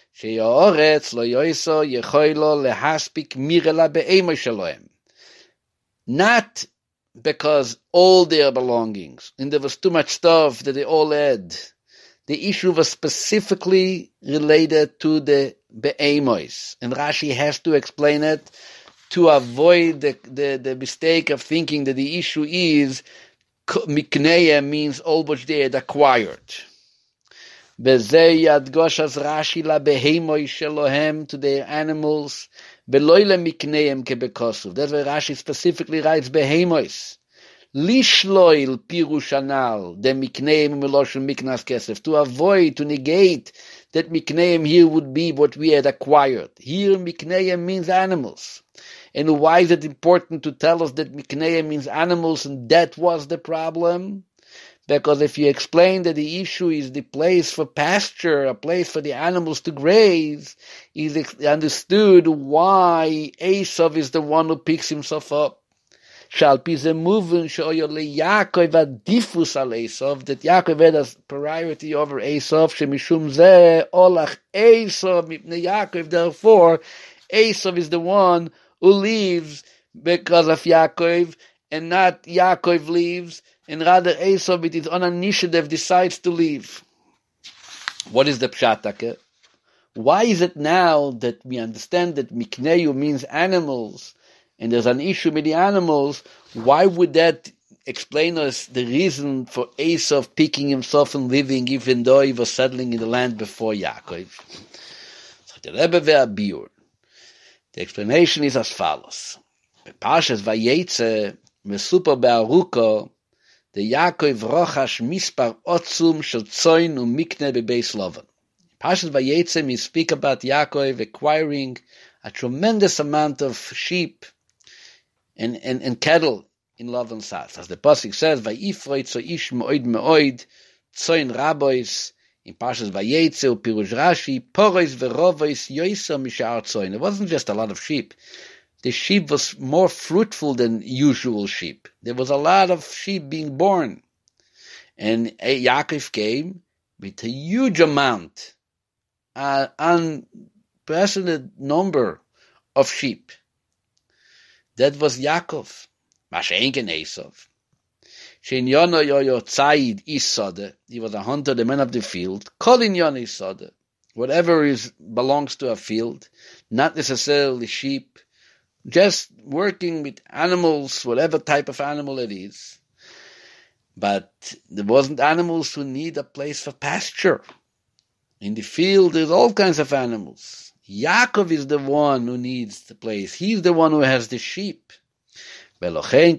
Not because all their belongings, and there was too much stuff that they all had. The issue was specifically related to the be'emois, and Rashi has to explain it to avoid the mistake of thinking that the issue is mikneya means all which they had acquired. Bezei yadgoshas Rashi la behemois shelohem, to their animals, beloyle mikneyem kebekosuv. That's why Rashi specifically writes behemois. Lishloil pirushanal, the mikneim miloshim miknas kesef, to avoid, to negate that mikneim here would be what we had acquired. Here mikneim means animals. And why is it important to tell us that mikneim means animals and that was the problem? Because if you explain that the issue is the place for pasture, a place for the animals to graze, is understood why Esav is the one who picks himself up. Shalpi ze moving shoyo le Yaakov adifus al Esav, that Yaakov had a priority over Esav, shemishum ze olach Esav mipnei Yaakov. Therefore, Esav is the one who leaves because of Yaakov, and not Yaakov leaves, and rather Esav, with his own initiative, decides to leave. What is the pshatake? Why is it now that we understand that mikneyu means animals, and there's an issue with the animals? Why would that explain us the reason for Esav picking himself and leaving, even though he was settling in the land before Yaakov? So the Rebbe ve'abiur. The explanation is as follows. Parshas Vayetze, mesuper be'aruko, the Yaakov rochash mispar otzum shel tzoin u'mikne bebeis Lavan. Parshas Vayetze, we speak about Yaakov acquiring a tremendous amount of sheep and cattle in Lavan's house. As the pasuk says, Vayifroit so ish me'oid me'oid, tzoin rabois, in Parshas Vayetze, Pirush Rashi, Porois verovois yoisa mishar tzoin. It wasn't just a lot of sheep. The sheep was more fruitful than usual sheep. There was a lot of sheep being born. And Yaakov came with a huge amount, an unprecedented number of sheep. That was Yaakov. Mashenken Esav. Shenyono yoyo tzayid isade. He was a hunter, the man of the field. Kolin yon isade. Whatever belongs to a field, not necessarily sheep, just working with animals, whatever type of animal it is. But there wasn't animals who need a place for pasture. In the field, there's all kinds of animals. Yaakov is the one who needs the place. He's the one who has the sheep. Regarding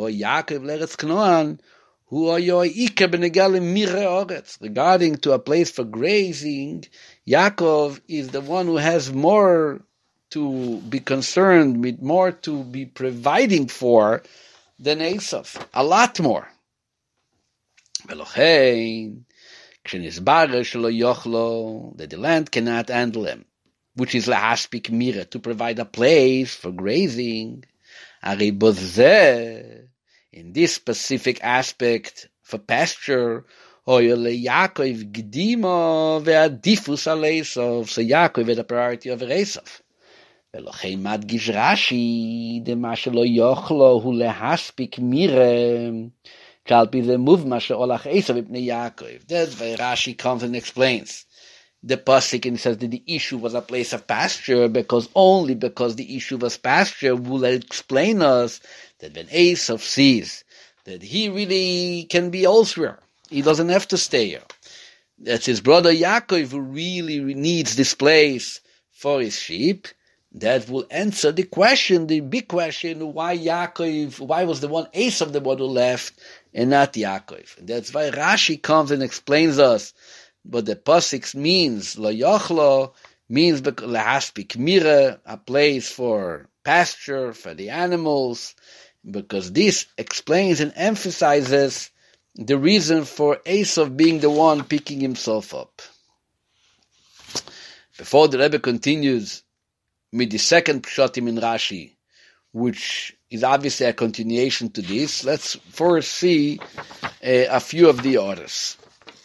to a place for grazing, Yaakov is the one who has more to be concerned with, more to be providing for than Esav. A lot more. That the land cannot handle him, which is lahaspik mira, to provide a place for grazing. In this specific aspect for pasture, so Yaakov had a priority over Esav. That's why Rashi comes and explains the pasuk and it says that the issue was a place of pasture, only because the issue was pasture will explain us that when Esav sees that he really can be elsewhere, he doesn't have to stay here. That's his brother Yaakov who really needs this place for his sheep. That will answer the question, the big question, why was the one Esav the one who left and not Yaakov? And that's why Rashi comes and explains us what the pasuk means. Lo yochlo means lehaspik mira, a place for pasture for the animals, because this explains and emphasizes the reason for Esav being the one picking himself up. Before the Rebbe continues with the second pshatim in Rashi, which is obviously a continuation to this, let's first see a few of the orders.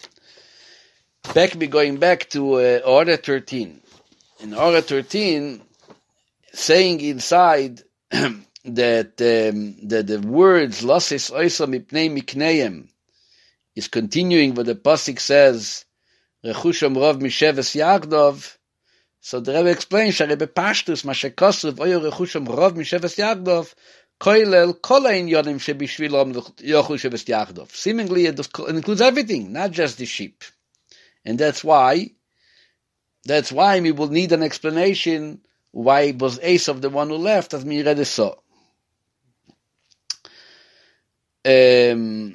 Going back to order 13. In order 13, saying inside that the words Losis Oisa Mipnei Mikneim is continuing what the pasuk says, Rechusham Rov Misheves Yagdov. So the Rebbe explains, Share bepashtus ma shekosuv oyo rechusham Rov Misheves Yagdov koilel kol ha'inyonim shebishvilom yochul sheves Yagdov. Seemingly it includes everything, not just the sheep. And that's why we will need an explanation why was Esav the one who left, as we already saw. Then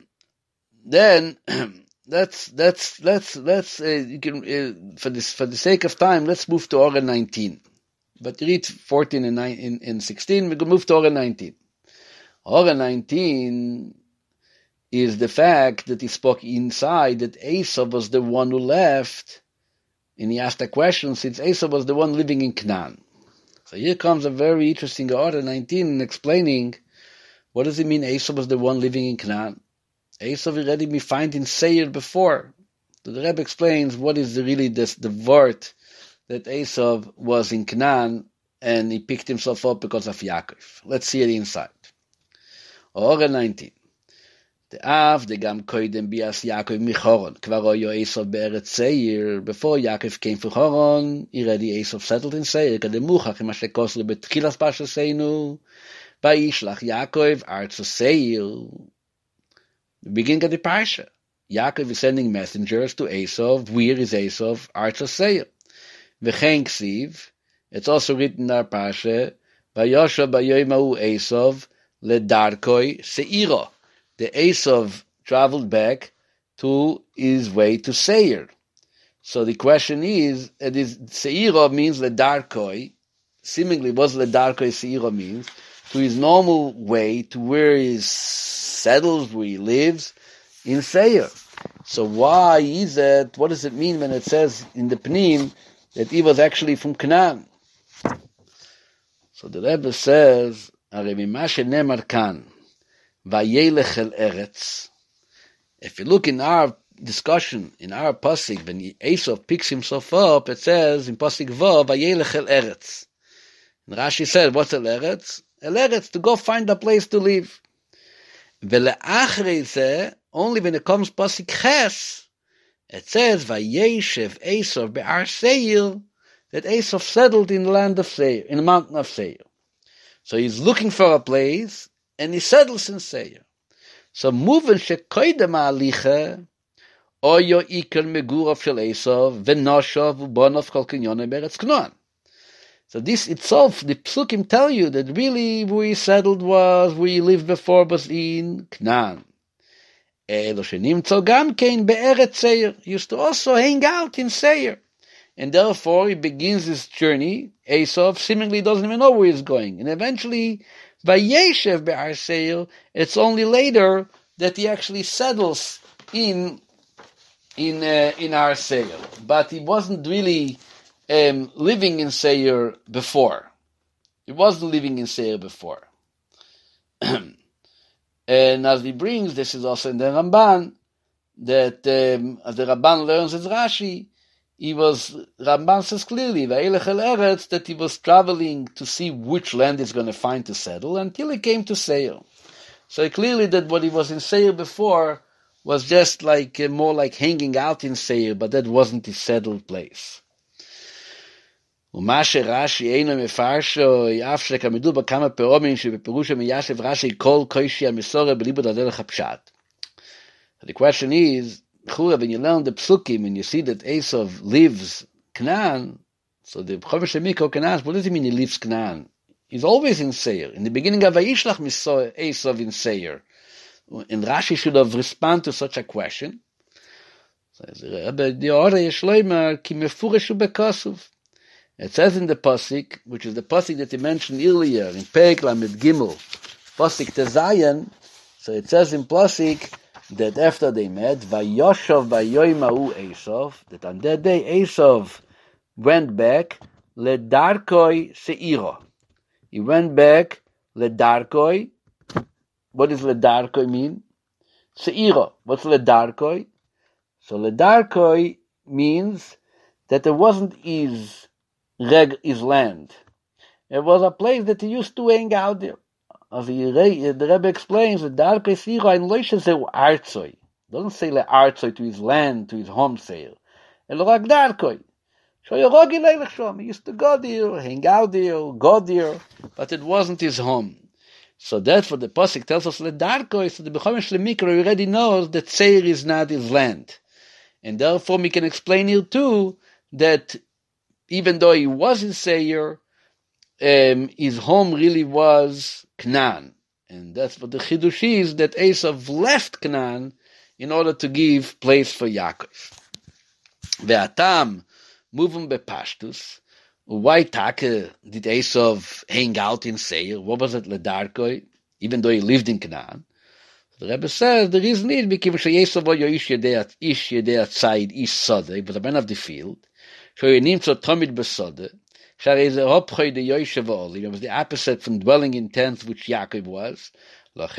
let's you can for the sake of time, let's move to Orah 19. But read 14 and 16. We can move to Orah 19. Orah 19 is the fact that he spoke inside that Esav was the one who left, and he asked a question since Esav was the one living in Canaan. So here comes a very interesting Orah 19 in explaining what does it mean Esav was the one living in Canaan. Esav already we find in Seir before. The Rebbe explains what is the word that Esav was in Canaan and he picked himself up because of Yaakov. Let's see it inside. Orah 19. The gam koidem bias Yaakov michoron. Kvar oyo Esav be'eretz Seir. Before Yaakov came from Choron, already Esav settled in Seir. Kademuchach im asher koslu betchilas pashaseinu. Vayishlach Yaakov artzu Seir. Beginning of the parsha, Yaakov is sending messengers to Esav. Where is Esav? Artzu Seir. V'chein ksiv. It's also written in our parsha. Vayosha bayoymahu Esav ledarkoi Seiro. The Esav traveled back to his way to Seir. So the question is, Seiro means ledarkoi. Seemingly, what ledarkoi Seiro means? To his normal way, to where he settles, where he lives, in Seir. So why is it? What does it mean when it says in the Pnim that he was actually from Canaan? So the Rebbe says, if you look in our discussion, in our pasuk, when Esav picks himself up, it says in pasuk Vav, Vayelech el Eretz. And Rashi said, what's el Eretz? El Eretz, to go find a place to live. Only when it comes pasuk Ches, it says, Vayeshev Esav be'ar Seir, that Esav settled in the land of Seir, in the mountain of Seir. So he's looking for a place, and he settles in Seir. So muven shekoidem ha'alicha, oyo iker megurav shel Esav, v'noshav u'bonav kol kinyonim be'eretz Knoan. So this itself, the psukim tell you that really where he settled was, where he lived before was in Canaan. Elo shenimtzo gam kein be'eretz Seir. He used to also hang out in Seir. And therefore he begins his journey. Esav seemingly doesn't even know where he's going. And eventually, Vayeshev be'ar Seir, it's only later that he actually settles in our Seir. But he wasn't really living in Seir before. He wasn't living in Seir before. And as he brings, this is also in the Ramban, that as the Ramban learns as Rashi, Ramban says clearly, Vayelech el Eretz, that he was traveling to see which land he's going to find to settle until he came to Seir. So clearly that what he was in Seir before was just like more like hanging out in Seir, but that wasn't his settled place. ומה שרש"י אינו מפרשו, אף שכמדו בכמה פעמים שבפירושו מיישב רש"י כל קושי המסורת בליבוד הדרך הפשט. The question is, when you learn the psukim and you see that Esav lives Canaan, so the Chomesh Mikol Canaan, what does it mean he lives Canaan? He's always in Seir. In the beginning of Vayishlach, we saw Esav in Seir. And Rashi should have responded to such a question. It says in the Pasik, which is the Pasik that he mentioned earlier, in Perek Lamed Gimel, Pasik Tezayin, so it says in Pasik, that after they met, Vayoshav Vayoimahu Esav, that on that day Esav went back, Ledarkoi Seiro. He went back, Ledarkoi. What does Ledarkoi mean? Seiro. What's Ledarkoi? So Ledarkoi means that it wasn't his land. It was a place that he used to hang out there. As the Rebbe explains, the Darkei Siro in Loisha say Artzoi. Doesn't say le Artzoi to his land, to his home sale. Rak Darkoi. So he used to go there, hang out there, go there, but it wasn't his home. So therefore the Pasuk tells us le Darkoi, so the Bechomesh Lemikra already knows that Seir is not his land. And therefore we can explain here too that even though he was in Seir, his home really was Canaan. And that's what the Chidush is, that Esav left Canaan in order to give place for Yaakov. Ve'atam moving bepashtus. Why take did Esav hang out in Seir? What was it, Ledarkoi? Even though he lived in Canaan. The Rebbe says the reason is because Esav was ish yedei tzayid ish sode. He was a man of the field. So he named so Tomid besode. It was the opposite from dwelling in tents, which Yaakov was. That's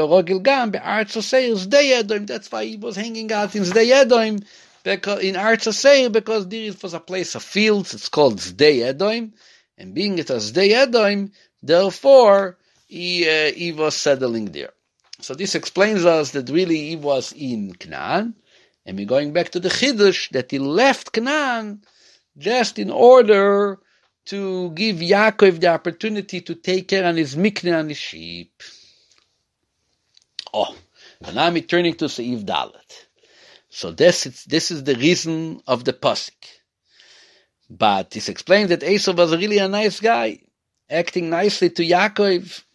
why he was hanging out in Zdei Edom, in Arz Seir, because there was a place of fields. It's called Zdei Edom, and being it a Zdei Edom, therefore he was settling there. So this explains us that really he was in Canaan, and we're going back to the Chiddush that he left Canaan just in order to give Yaakov the opportunity to take care of his mikneh and his sheep. And now I'm turning to Seif Dalet. So this is the reason of the pasuk. But this explains that Esav was really a nice guy, acting nicely to Yaakov.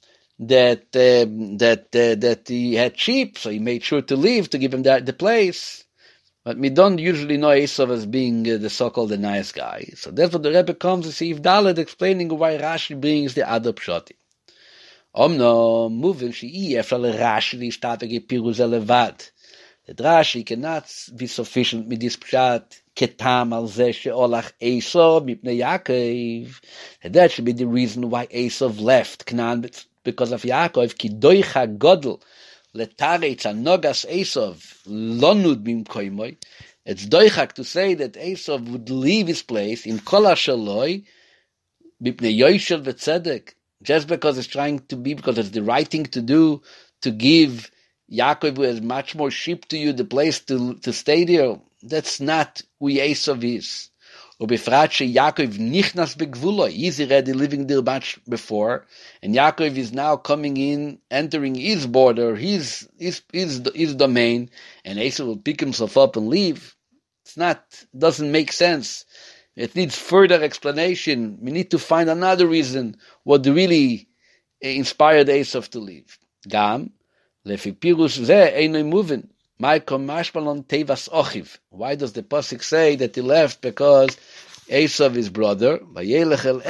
That he had sheep, so he made sure to leave to give him the place. But we don't usually know Esav as being the so-called the nice guy. So therefore the Rebbe comes to Seif Dalet explaining why Rashi brings the other pshati. Omno, moving she after Rashi started a piruz elevad. That Rashi cannot be sufficient with this pshat ketam al zeh she'olach Esav mipnei Yaakov. That should be the reason why Esav left Canaan because of Yaakov. Ki doicha godel. It's doichak to say that Esav would leave his place in kol hashaloi b'pnei yoshel v'tzedek, just because it's trying to be, because it's the right thing to do, to give Yaakov, who has much more sheep to you, the place to stay there. That's not who Esav is. Ubefrat Yaakov nichnas begvulo. He's already living there much before, and Yaakov is now coming in, entering his border, his domain, and Esav will pick himself up and leave. Doesn't make sense. It needs further explanation. We need to find another reason what really inspired Esav to leave. Gam lefi pirus ze einoi moving. Why does the pasuk say that he left? Because Esav, his brother, why is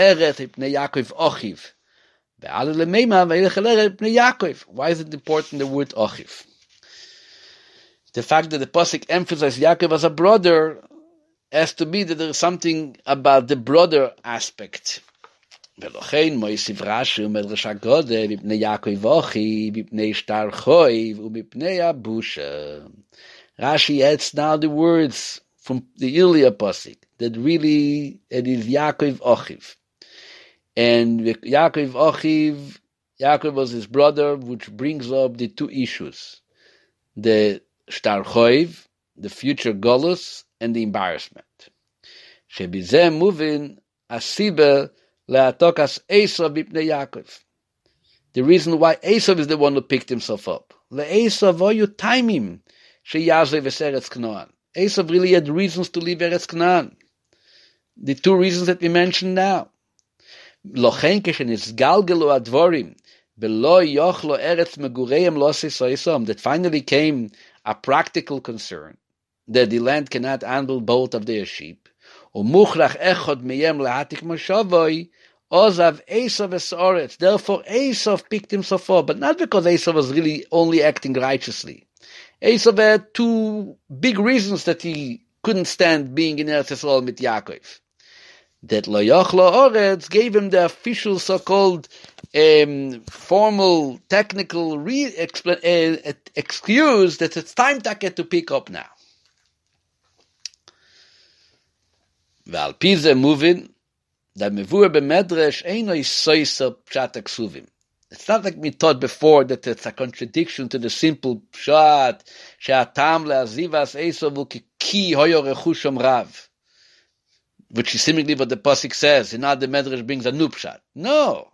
it important the word ochiv? The fact that the pasuk emphasizes Yaakov as a brother has to be that there is something about the brother aspect. ולכן מוסיף רש"י ומדרש הגודל מפני יעקב אחי, מפני שטר חויב ומפני הבושה. Rashi adds now the words from the earlier pasuk that really it is Yaakov Achiv. And Yaakov Achiv, Yaakov was his brother, which brings up the two issues. The Shtar Choiv, the future Golus, and the embarrassment. Shebizeh moving asiba leatokas Esav b'pnei Yaakov. The reason why Esav is the one who picked himself up. LeEsav oyu taimim sheyazev Eretz Canaan. Esav really had reasons to leave Eretz Canaan. The two reasons that we mentioned now. Lochen keshenizgalgelu advorim belo yochlo eretz megureim lo sisoisom. That finally came a practical concern that the land cannot handle both of their sheep. Umuchrach echod meyem lehatik moshavoi ozav Esav esoretz. Therefore Esav picked himself up, but not because Esav was really only acting righteously. Esav had two big reasons that he couldn't stand being in Eretz Yisrael with Yaakov. That Lo Yochlo Oretz gave him the official so-called formal, technical excuse that it's time to get to pick up now. Val Pize moving, that Mevur b'Medrash eino isoiser pshat aksuvim. It's not like we thought before that it's a contradiction to the simple pshat she'atam le'azivas Esav ki hoyo rechushom rav, which is seemingly what the pasuk says. And now the Medrash brings a new pshat. No,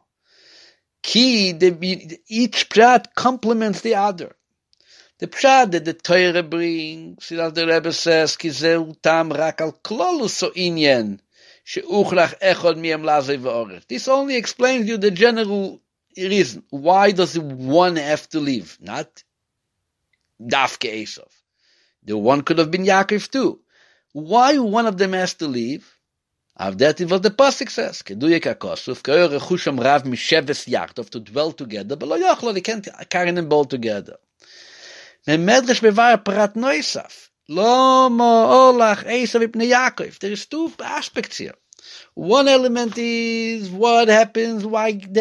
each pshat complements the other. The pshat that the Torah brings, as the Rebbe says, ki zeu tam rak al klolus inyan she'uchlach echod miyem lazei v'oret. This only explains you the general reason. Why does one have to leave? Not Dafke Esav. The one could have been Yaakov too. Why one of them has to leave? Of that is what the pasuk says. Keduyek hakosuf k'oyer rechusham rav misheves Yaakov, to dwell together, but lo yochlo, they can't carry them both together. Medrash bevar prat noisaf. Lo mo'olach Esav ipnei Yaakov. There is two aspects here. One element is what happens, why can't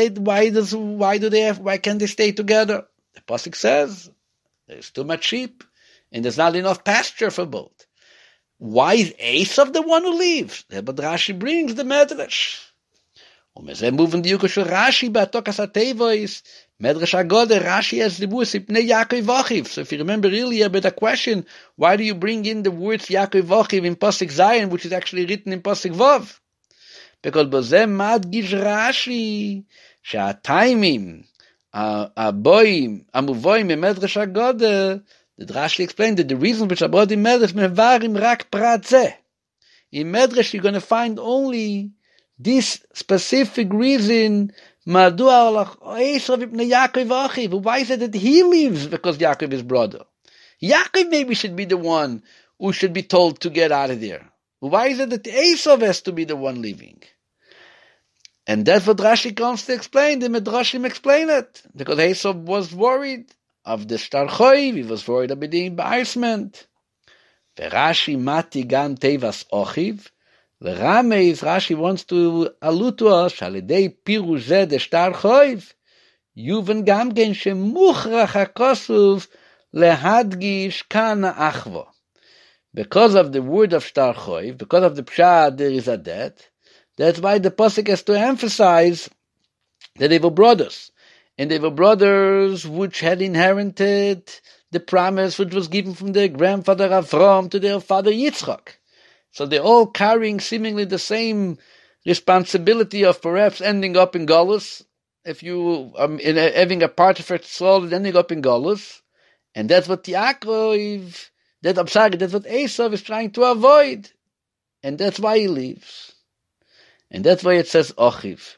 they stay together? The pasuk says there's too much sheep and there's not enough pasture for both. Why is Esav the one who leaves? But Rashi brings the Medrash. Moving the Yukosh Rashi ba'tokas hatevois, Medrash Agode, Rashi has the words Ipnei Yaakov Achiv. So if you remember earlier about the question, why do you bring in the words Yaakov Achiv in pasuk Zion, which is actually written in pasuk Vav? Because b'zeh madgish Rashi she'ataimim aboim amuvoim medrash Agode. The Rashi explained that the reason which I brought in Medrash mevarim rak prat zeh. In Medrash you're going to find only this specific reason. Madua Esav ipnei Yaakov achiv. Why is it that he leaves? Because Yaakov is brother. Yaakov maybe should be the one who should be told to get out of there. Why is it that Esav has to be the one leaving? And that's what Rashi comes to explain. The Medrashim explain it. Because Esav was worried of the Shtar Choiv, he was worried about the embarrassment. Rashi mati gam tevas ochiv. The Rameis, Rashi wants to allude to us, Shalidei pirush zeh de Shtar Choiv, yuven gam gen shemuchrach hakosuf lehadgish kana achvo. Because of the word of Shtar Choiv, because of the pshat, there is a debt. That's why the pasuk has to emphasize that they were brothers. And they were brothers which had inherited the promise which was given from their grandfather Avram to their father Yitzchak. So they're all carrying seemingly the same responsibility of perhaps ending up in Golus. If you having a part of it soul ending up in Golus. And that's what Yaakov, that's what Esav is trying to avoid. And that's why he leaves. And that's why it says Ochiv.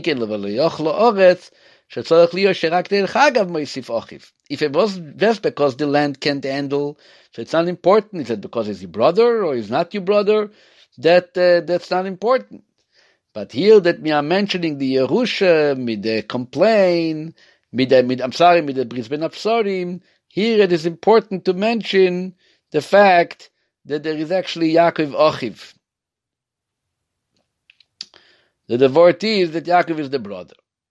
If it was just because the land can't handle, so it's not important. Is it because he's your brother or he's not your brother? That's not important. But here that we are mentioning the Yerusha, with the complaint, with the Bris Ben Absorim, here it is important to mention the fact that there is actually Yaakov Achiv. The devotee is that Yaakov is the brother.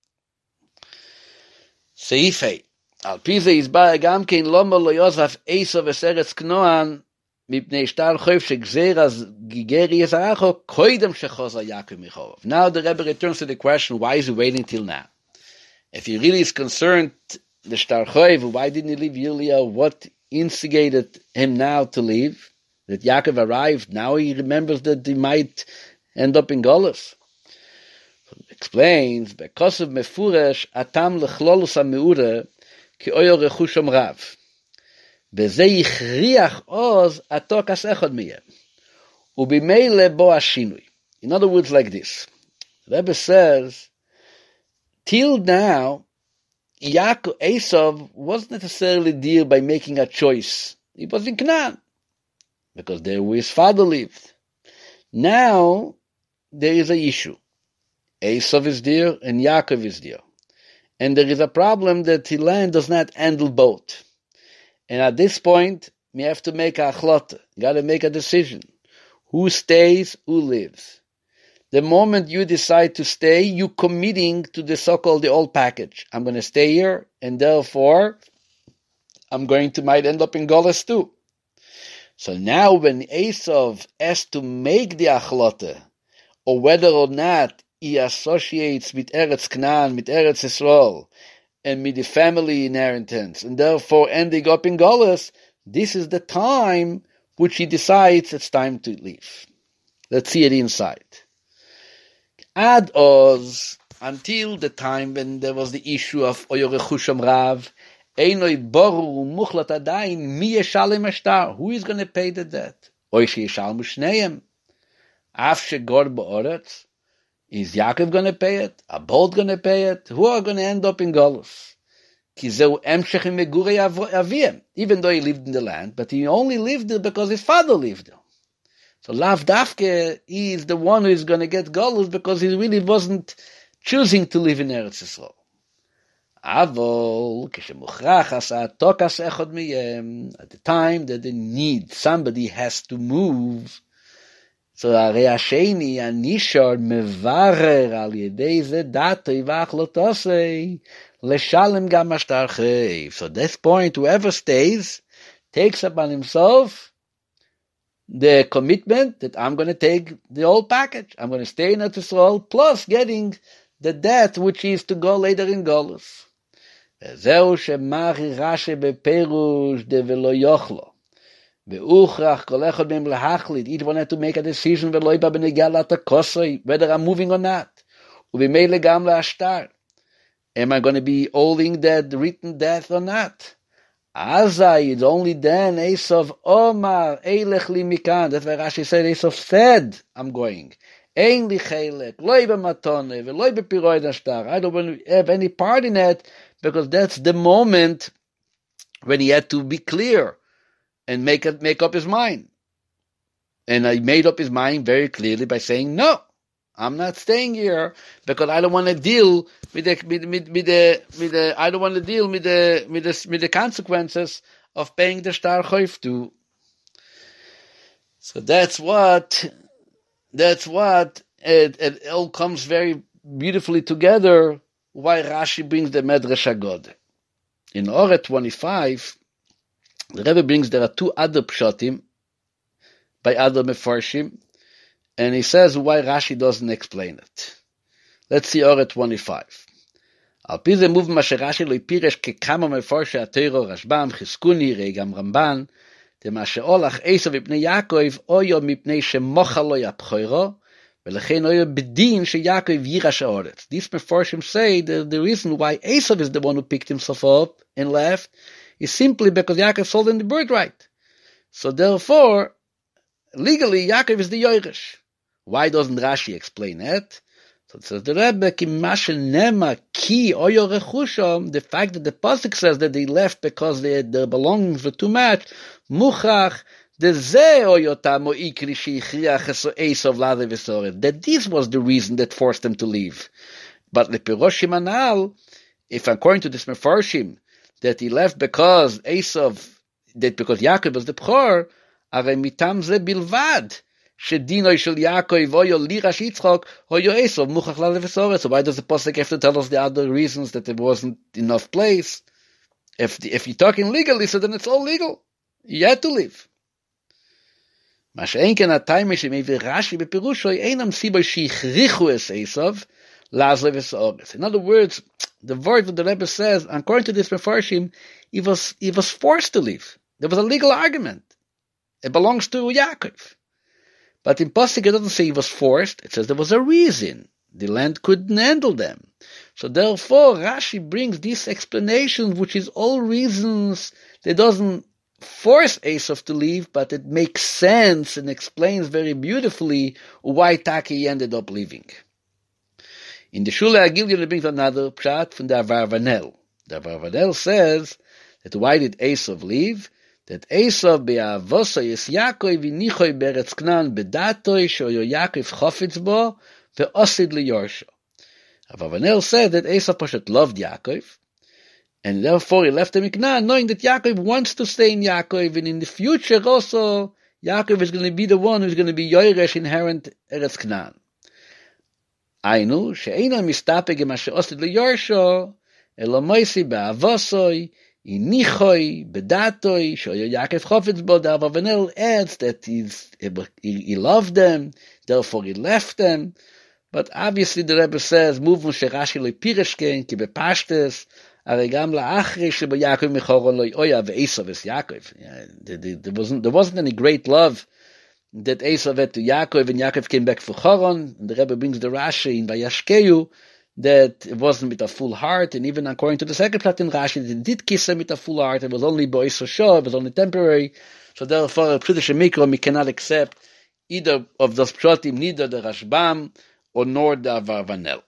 Seifei. Al pize is ba gam kein lomo lo Yosef Esav eseretz Knoan mipnei Shtar Choiv shegzeras gigeri esacho koidem shechoza Yaakov michov. Now the Rebbe returns to the question, why is he waiting till now? If he really is concerned, the Shtar Choiv, why didn't he leave Yulia? What instigated him now to leave, that Yaakov arrived, now he remembers that he might end up in Golus. So it explains, because of Mefuresh, Atam lechlolus ha-meura, ki oyo rechusham rav. Beze yichriach oz atokas echad miyem. Ubimele bo ashinui. In other words, like this. The Rebbe says, till now, Yaakov, Esav wasn't necessarily deal by making a choice. He was in Canaan, because there where his father lived. Now, there is an issue. Esav is there, and Yaakov is there. And there is a problem that the land does not handle both. And at this point, we have to make a achlata. You got to make a decision. Who stays, who lives. The moment you decide to stay, you're committing to the so-called the old package. I'm going to stay here, and therefore, I'm going to might end up in Golus too. So now when Esav has to make the achlata, or whether or not he associates with Eretz Canaan, with Eretz Yisrael, and with the family inheritance, and therefore ending up in Golus, this is the time which he decides it's time to leave. Let's see it inside. Ad Oz, until the time when there was the issue of Oyo Rechusham Rav, Einoi Boru Muchlat Adain, Mi Yeshalem Ashtar, who is going to pay the debt? Oy She Yeshalmu Shneim. Af Shegor Ba'oretz, is Yaakov going to pay it? Abod going to pay it? Who are going to end up in Golus? Ki zeu emshech im megurei aviem. Even though he lived in the land, but he only lived there because his father lived there. So Lav Dafke, he is the one who is going to get Golus because he really wasn't choosing to live in Eretz Yisrael. Avol, kishemuchrach asa tokas echad miyem, at the time that they need, somebody has to move. So Arei Hasheni, Anishar, mevarer al yedei ze datoi v'achlotosei, leshalem gam ashtar cheiv. So at this point, whoever stays, takes upon himself the commitment that I'm going to take the whole package. I'm going to stay in Eretz Yisrael, plus getting the debt which is to go later in Golus. Zeu shemari Rashi beperush de velo yochlo. Be'uchrach kol echad mem lehachlit. Each one had to make a decision whether I'm moving or not. U'bimele gam le'ashtar. Am I going to be holding that written death or not? Azai, it's only then Esav Omar Eilech li mikan. That's why Rashi said, Esav said, I'm going. Ein li chelek, loi b'matone, v'loi b'piroi d'ashtar. I don't want to have any part in it, because that's the moment when he had to be clear and make up his mind. And he made up his mind very clearly by saying, no, I'm not staying here because I don't want to deal with the consequences of paying the star choif to. So that's what it all comes very beautifully together. Why Rashi brings the Medrash Agod. In Oret 25, the Rebbe brings there are two other pshatim by other mefarshim, and he says why Rashi doesn't explain it. Let's see Oret 25. Al pi ze move ma Rashi lo ipirish ke kama mefarshi atero Rashbam Chizkuni Regam Ramban de ma sheolach Esav mipnei Yaakov oyo mipnei shemocha lo yapchoiro v'lechein oyo bedin sheYaakov yirash haaretz. These mefarshim say that the reason why Esav is the one who picked himself up and left is simply because Yaakov sold him the birthright. So therefore, legally, Yaakov is the Yoresh. Why doesn't Rashi explain that? So it says the Rebbe, ki nema ki oyo rechusham, the fact that the pasuk says that they left because their belongings were too much, muchach, that this was the reason that forced them to leave. But the Piroshim Anal, if according to this Mefarshim, that he left because Yaakov was the Bchor, Arei mitam ze bilvad, shedinoi shel Yaakov oyo lirash Yitzchok oyo Esav muchach lalev esoretz. So why does the pasuk have to tell us the other reasons that there wasn't enough place? If you're talking legally, so then it's all legal. You had to leave. In other words, the word that the Rebbe says, according to this Mefarshim, he was forced to leave. There was a legal argument. It belongs to Yaakov. But in Pasuk it doesn't say he was forced. It says there was a reason. The land couldn't handle them. So therefore, Rashi brings this explanation, which is all reasons that doesn't force Esav to leave, but it makes sense and explains very beautifully why Taki ended up leaving. In the Shule Agilyon, it brings another pshat from the Avarvanel. The Avarvanel says that why did Esav leave? That Esav be'avoso is Yaakov v'nichoi beretz Knan bedatoi shoyo Yaakov chofetz bo ve'osid liyorsho. Avarvanel said that Esav Pashat loved Yaakov, and therefore he left him in Canaan, knowing that Yaakov wants to stay in Yaakov, and in the future also, Yaakov is going to be the one who's going to be Yoresh, inherent Eretz Canaan. Ainu, she'eino mistapeg ema she'osid liyorsho, elo moisi be'avosoi, inichoi, bedatoi, shoyo Yaakov chofetz bo. The Avarvanel adds that he loved them, therefore he left them. But obviously the Rebbe says, Muvun sherashi lo pireshken, ki bepashtes, aregam la'achre sheba Yaakov mechoron lo oya ve'esav es Yaakov. There wasn't any great love that Esav had to Yaakov, and Yaakov came back for Choron. And the Rebbe brings the Rashi in Vayashkeu that it wasn't with a full heart, and even according to the second pshat in Rashi, it did kiss him with a full heart. It was only bois shor, it was only temporary. So therefore, Pshudish Mikro, we cannot accept either of those pshatim, neither the Rashbam or nor the Avarvanel.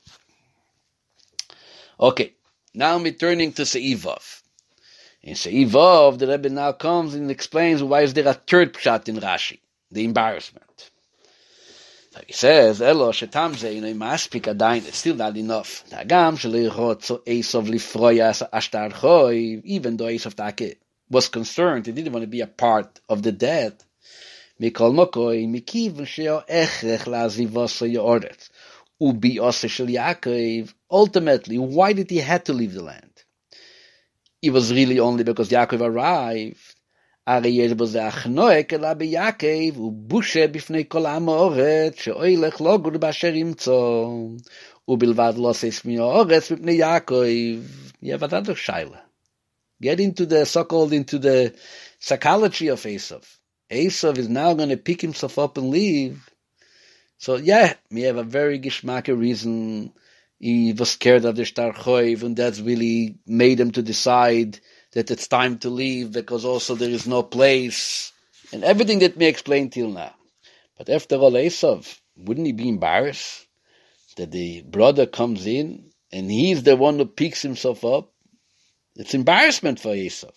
Okay, now we're turning to Se'ivav. In Se'ivav, the Rebbe now comes and explains why is there a third pshat in Rashi, the embarrassment. So he says, Elo shetam ze'inoi maspik adayin, it's still not enough. Nagam shelo yirotzo Esav lifroya ashtar choi, even though Esav Take was concerned, he didn't want to be a part of the dead. Mikol mokoi mikiv sheo echrech lazivoso yoretz ubi ose shel Yaakov. Ultimately, why did he have to leave the land? It was really only because Yaakov arrived. Ariyel was achnoek ela beYaakov ubushe bifnei kol ha'amoret sheoilech logur b'asher imtzo ubilvad lo seis mi'oretz b'pnei Yaakov. You have another shaila. Get into the so-called into the psychology of Esav. Esav is now going to pick himself up and leave. So yeah, we have a very gishmaka reason. He was scared of the Shtar Choiv, and that's really made him to decide that it's time to leave, because also there is no place, and everything that we explained till now. But after all, Esav, wouldn't he be embarrassed that the brother comes in, and he's the one who picks himself up? It's embarrassment for Esav.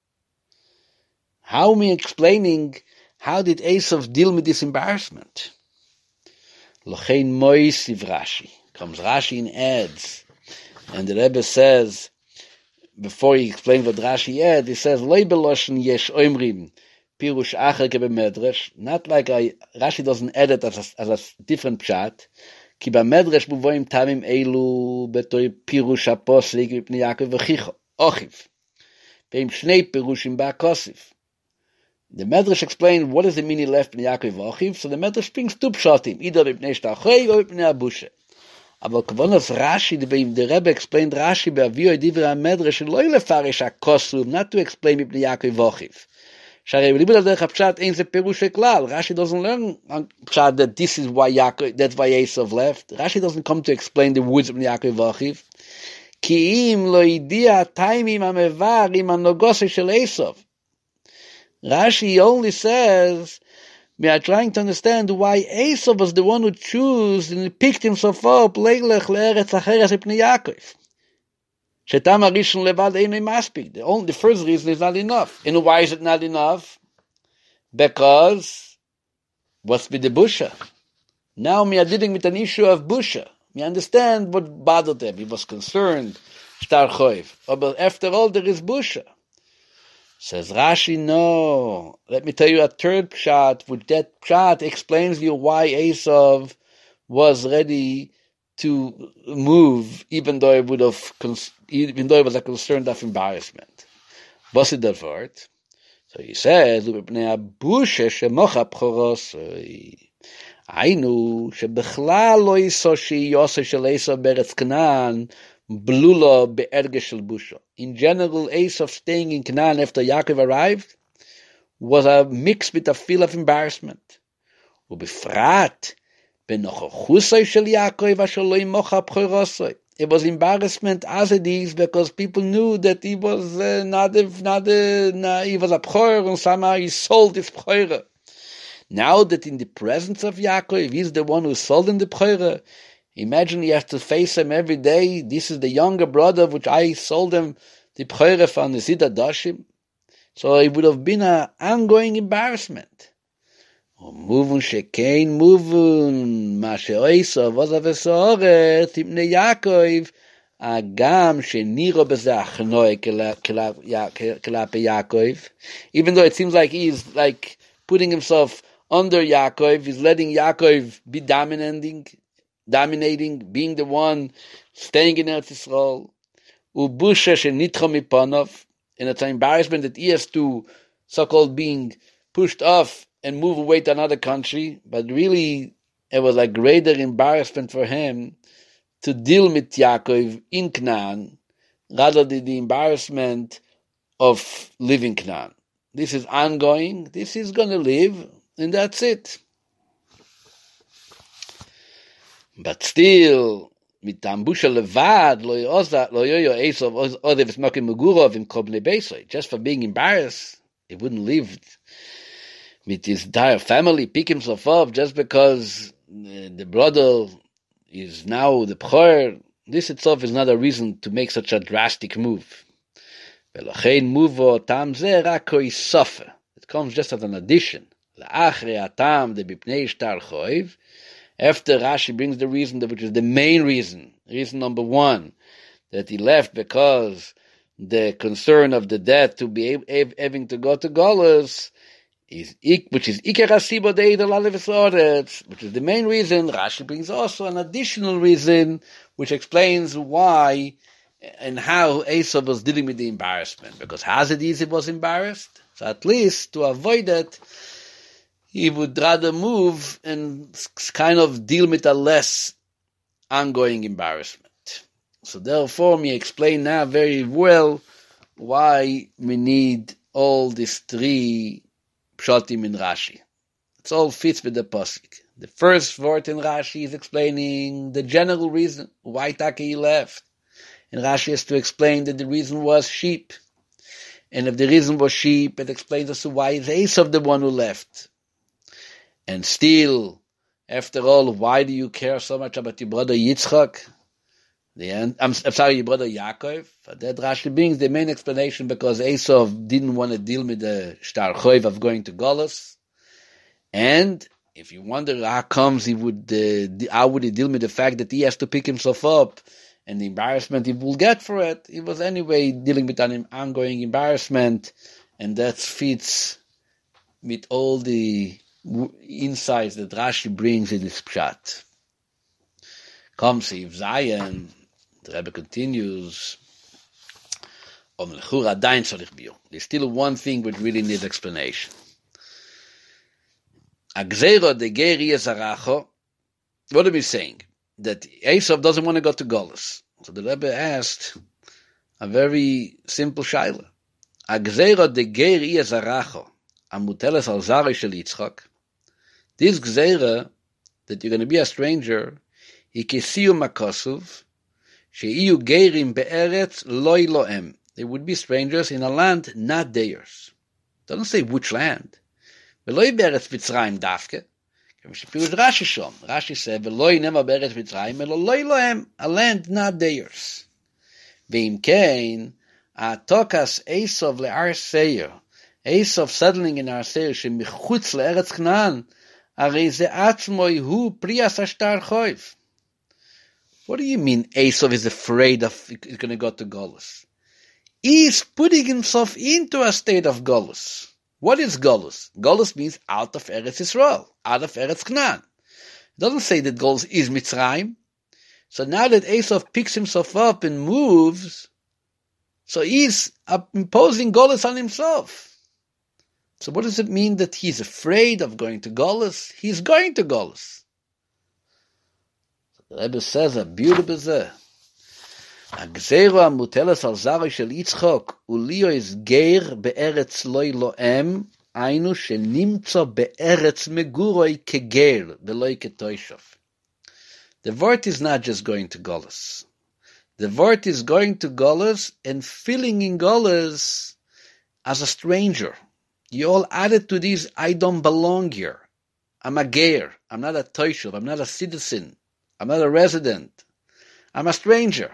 How are we explaining, how did Esav deal with this embarrassment? Lochein moisiv Rashi. Comes Rashi and adds, and the Rebbe says, before he explains what Rashi adds, he says, Loi beloshen yesh oimrim, pirush acher ke b'medrash, not like Rashi doesn't add it as a different pshat, ki b'medrash buvoim tamim eilu betoi pirush aposlik v'pnei Yaakov v'chicho, ochiv, ve'im shnei pirushim ba'akosiv. The Medrash explained what does it mean he left Bnei Yaakov v'Achiv. So the Medrash brings two pshatim, either b'pnei Shtar Choiv or b'pnei Abusha. Aber kavonas Rashi, the Rebbe explained Rashi be'avio edivrei HaMedrash lo lefaresh hakosum, not to explain b'pnei Yaakov v'Achiv. Sharei b'libud al derech hapshat ein ze perush klal. Rashi doesn't learn pshat that this is why Yaakov, that's why Esav left. Rashi doesn't come to explain the words of Bnei Yaakov v'Achiv. Ki im lo idia taimim hamevar im hanogose shel Esav. Rashi only says, we are trying to understand why Esav was the one who chose and he picked himself up, leilech le'eretz acheres ipnei Yaakov. Shetam harishon levad einoi maspik. The first reason is not enough. And why is it not enough? Because, what's with the busha? Now we are dealing with an issue of busha. We understand what bothered him. He was concerned, Shtar Choiv. But after all, there is busha. Says Rashi, no. Let me tell you a third pshat, which that pshat explains you why Esav was ready to move, even though it was a concern of embarrassment. What's it that word? So he says, היינו שבכלל לא יסו שיוסי של Esav בארץ כנען, blula be'erge shel busha. In general, Esav staying in Canaan after Yaakov arrived was a mix with a feel of embarrassment. Ubefrat benochochusay shel Yaakov asher lo imocha b'choirosay. It was embarrassment as it is because people knew that he was he was a b'chor and somehow he sold his b'chor. Now that in the presence of Yaakov, he's the one who sold him the b'chor. Imagine you have to face him every day. This is the younger brother which I sold him the b'chor from the Zida Dashim. So it would have been an ongoing embarrassment. Muvun shekein muvun ma she'oisa v'oza v'soret tipnei Yaakov agam sheniro b'zeh achnoi kelape Yaakov. Even though it seems like he's like putting himself under Yaakov, he's letting Yaakov be dominating, being the one staying in Eretz Yisrael. Ubusha shenitcha mipanov, and it's an embarrassment that he has to so-called being pushed off and move away to another country, but really it was a greater embarrassment for him to deal with Yaakov in Canaan rather than the embarrassment of living Canaan. This is ongoing, this is going to live, and that's it. But still, mit Tambusha levad, lo yoyo Esav, odev smoking Megurov in Kobne Beisoy, just for being embarrassed, he wouldn't live with his entire family, pick himself up just because the brother is now the b'chor. This itself is not a reason to make such a drastic move. It comes just as an addition. After Rashi brings the reason, which is the main reason number one, that he left because the concern of the death to be having to go to Golus, which is Iker Hasiba Deidel Aleph Soretz, which is the main reason. Rashi brings also an additional reason which explains why and how Esav was dealing with the embarrassment. Because Hazid was embarrassed, so at least to avoid that, he would rather move and kind of deal with a less ongoing embarrassment. So therefore, we explain now very well why we need all these three pshatim in Rashi. It all fits with the pasuk. The first word in Rashi is explaining the general reason why Taki left. And Rashi has to explain that the reason was sheep. And if the reason was sheep, it explains as to why is Esav the one who left. And still, after all, why do you care so much about your brother Yitzchak? I'm sorry, your brother Yaakov. That Rashi brings the main explanation because Esav didn't want to deal with the shtar choiv of going to Golus. And if you wonder how comes how would he deal with the fact that he has to pick himself up and the embarrassment he will get for it, he was anyway dealing with an ongoing embarrassment, and that fits with all the insights that Rashi brings in his pshat. Come see Zion. The Rebbe continues. There's still one thing which really needs explanation. What are we saying? That Esav doesn't want to go to Golus. So the Rebbe asked a very simple shaila. This gzeira, that you're going to be a stranger, they would be strangers in a land not theirs. It doesn't say which land. Rashi said, a land not theirs. Esav settling in Arseir, shemichutz le'eretz Canaan, arei ze atzmoi hu priyas ashtar choiv. What do you mean Esav is afraid of he's going to go to Golus? He's putting himself into a state of Golus. What is Golus? Golus means out of Eretz Yisrael, out of Eretz Canaan. It doesn't say that Golus is Mitzrayim. So now that Esav picks himself up and moves, so he's imposing Golus on himself. So what does it mean that he's afraid of going to Golus? He's going to Golus. So the Rebbe says a beautiful zeh. הגזירו המוטלת על זרעו של יצחק, ולהיות גר בארץ לא אלוהם, היינו שנמצא בארץ מגורוי כגר, ולא כתושב. The word is not just going to Golus. The word is going to Golus and filling in Golus as a stranger. You all added to these, I don't belong here. I'm a ger. I'm not a toishuv. I'm not a citizen. I'm not a resident. I'm a stranger.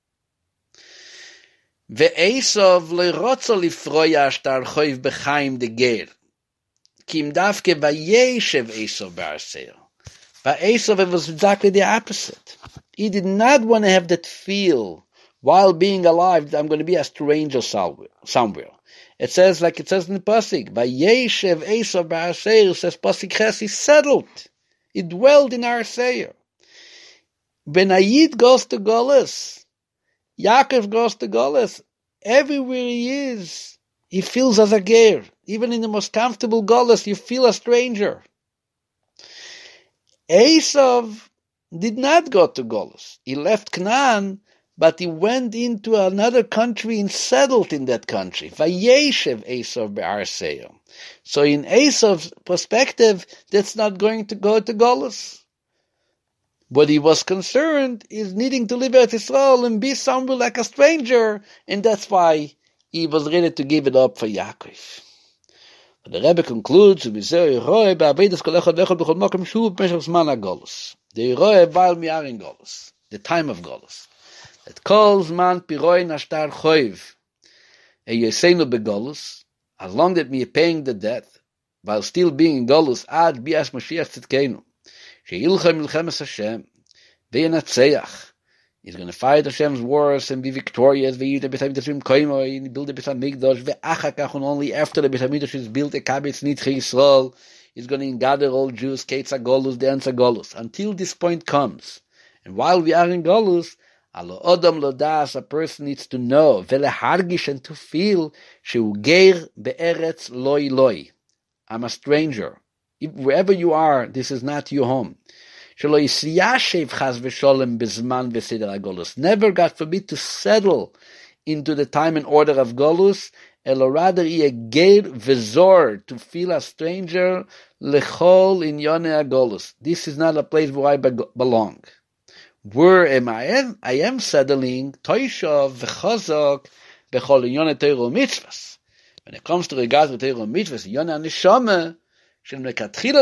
Ve'esov le'rotzo lifroya ashtar choiv b'chaim de ger. Kim davke vayeshev Esov b'arseir. But Esau, it was exactly the opposite. He did not want to have that feel while being alive that I'm going to be a stranger somewhere. It says, like it says in the Pasuk, Vayeshev Esau b'Arseir, says Pasuk Ches, he settled. He dwelled in Arseir. When Ayid goes to Golus, Yaakov goes to Golus, everywhere he is, he feels as a ger. Even in the most comfortable Golus, you feel a stranger. Esav did not go to Golus. He left Canaan, but he went into another country and settled in that country. Vayeshev Esav be'Arseir. So in Esav's perspective, that's not going to go to Golus. What he was concerned is needing to live at Israel and be somewhere like a stranger, and that's why he was ready to give it up for Yaakov. The Rebbe concludes, the time of Golus. It calls man piroi nashtar choiv. As long that we are paying the debt, while still being in Golus, ad bias Mashiach tzidkenu. She'ilcha milchemes Hashem, ve'yenatzeach. He's going to fight Hashem's wars and be victorious. And build the Beit HaMikdash. And only after the Beit HaMikdash is built, the Kabetz Nitche Yisrael is going to gather all Jews, Keitz HaGolus, the Ends HaGolus. Until this point comes. And while we are in Golus, Alo Odom Lodas, a person needs to know, Velehargish, and to feel, Shehu Geir Be'eretz Loi Loi. I'm a stranger. Wherever you are, this is not your home. Never, God forbid, to settle into the time and order of Golus, rather to feel a stranger, lechol in Yonei Golus. This is not a place where I belong. Where am I? I am settling, toishav v'chazak bechol in Yonei Torah mitzvahs. When it comes to regard to Torah mitzvahs, Yonei Neshama, never went to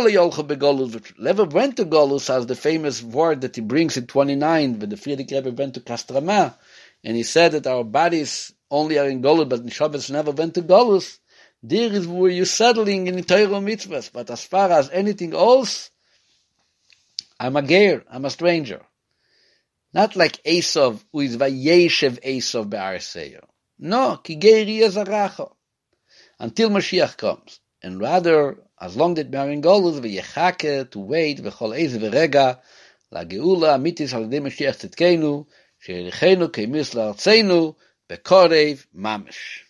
Golus, as the famous word that he brings in 29, when the Friedrich Rebbe went to Kastrama, and he said that our bodies only are in Golus, but Neshamas never went to Golus. There is where you're settling in Torah mitzvahs. But as far as anything else, I'm a ger, I'm a stranger. Not like Esav, who is Vayeshev Esav be'Arseir. No, ki geri ezaracha. Until Mashiach comes. And rather, as long that we are in Golus, v'yechake, to wait, v'chol eiz v'rega, la'geula amitis al-yedei Mashiach tzidkenu, she'erichenu keimis la'artzenu, bekorev mamish.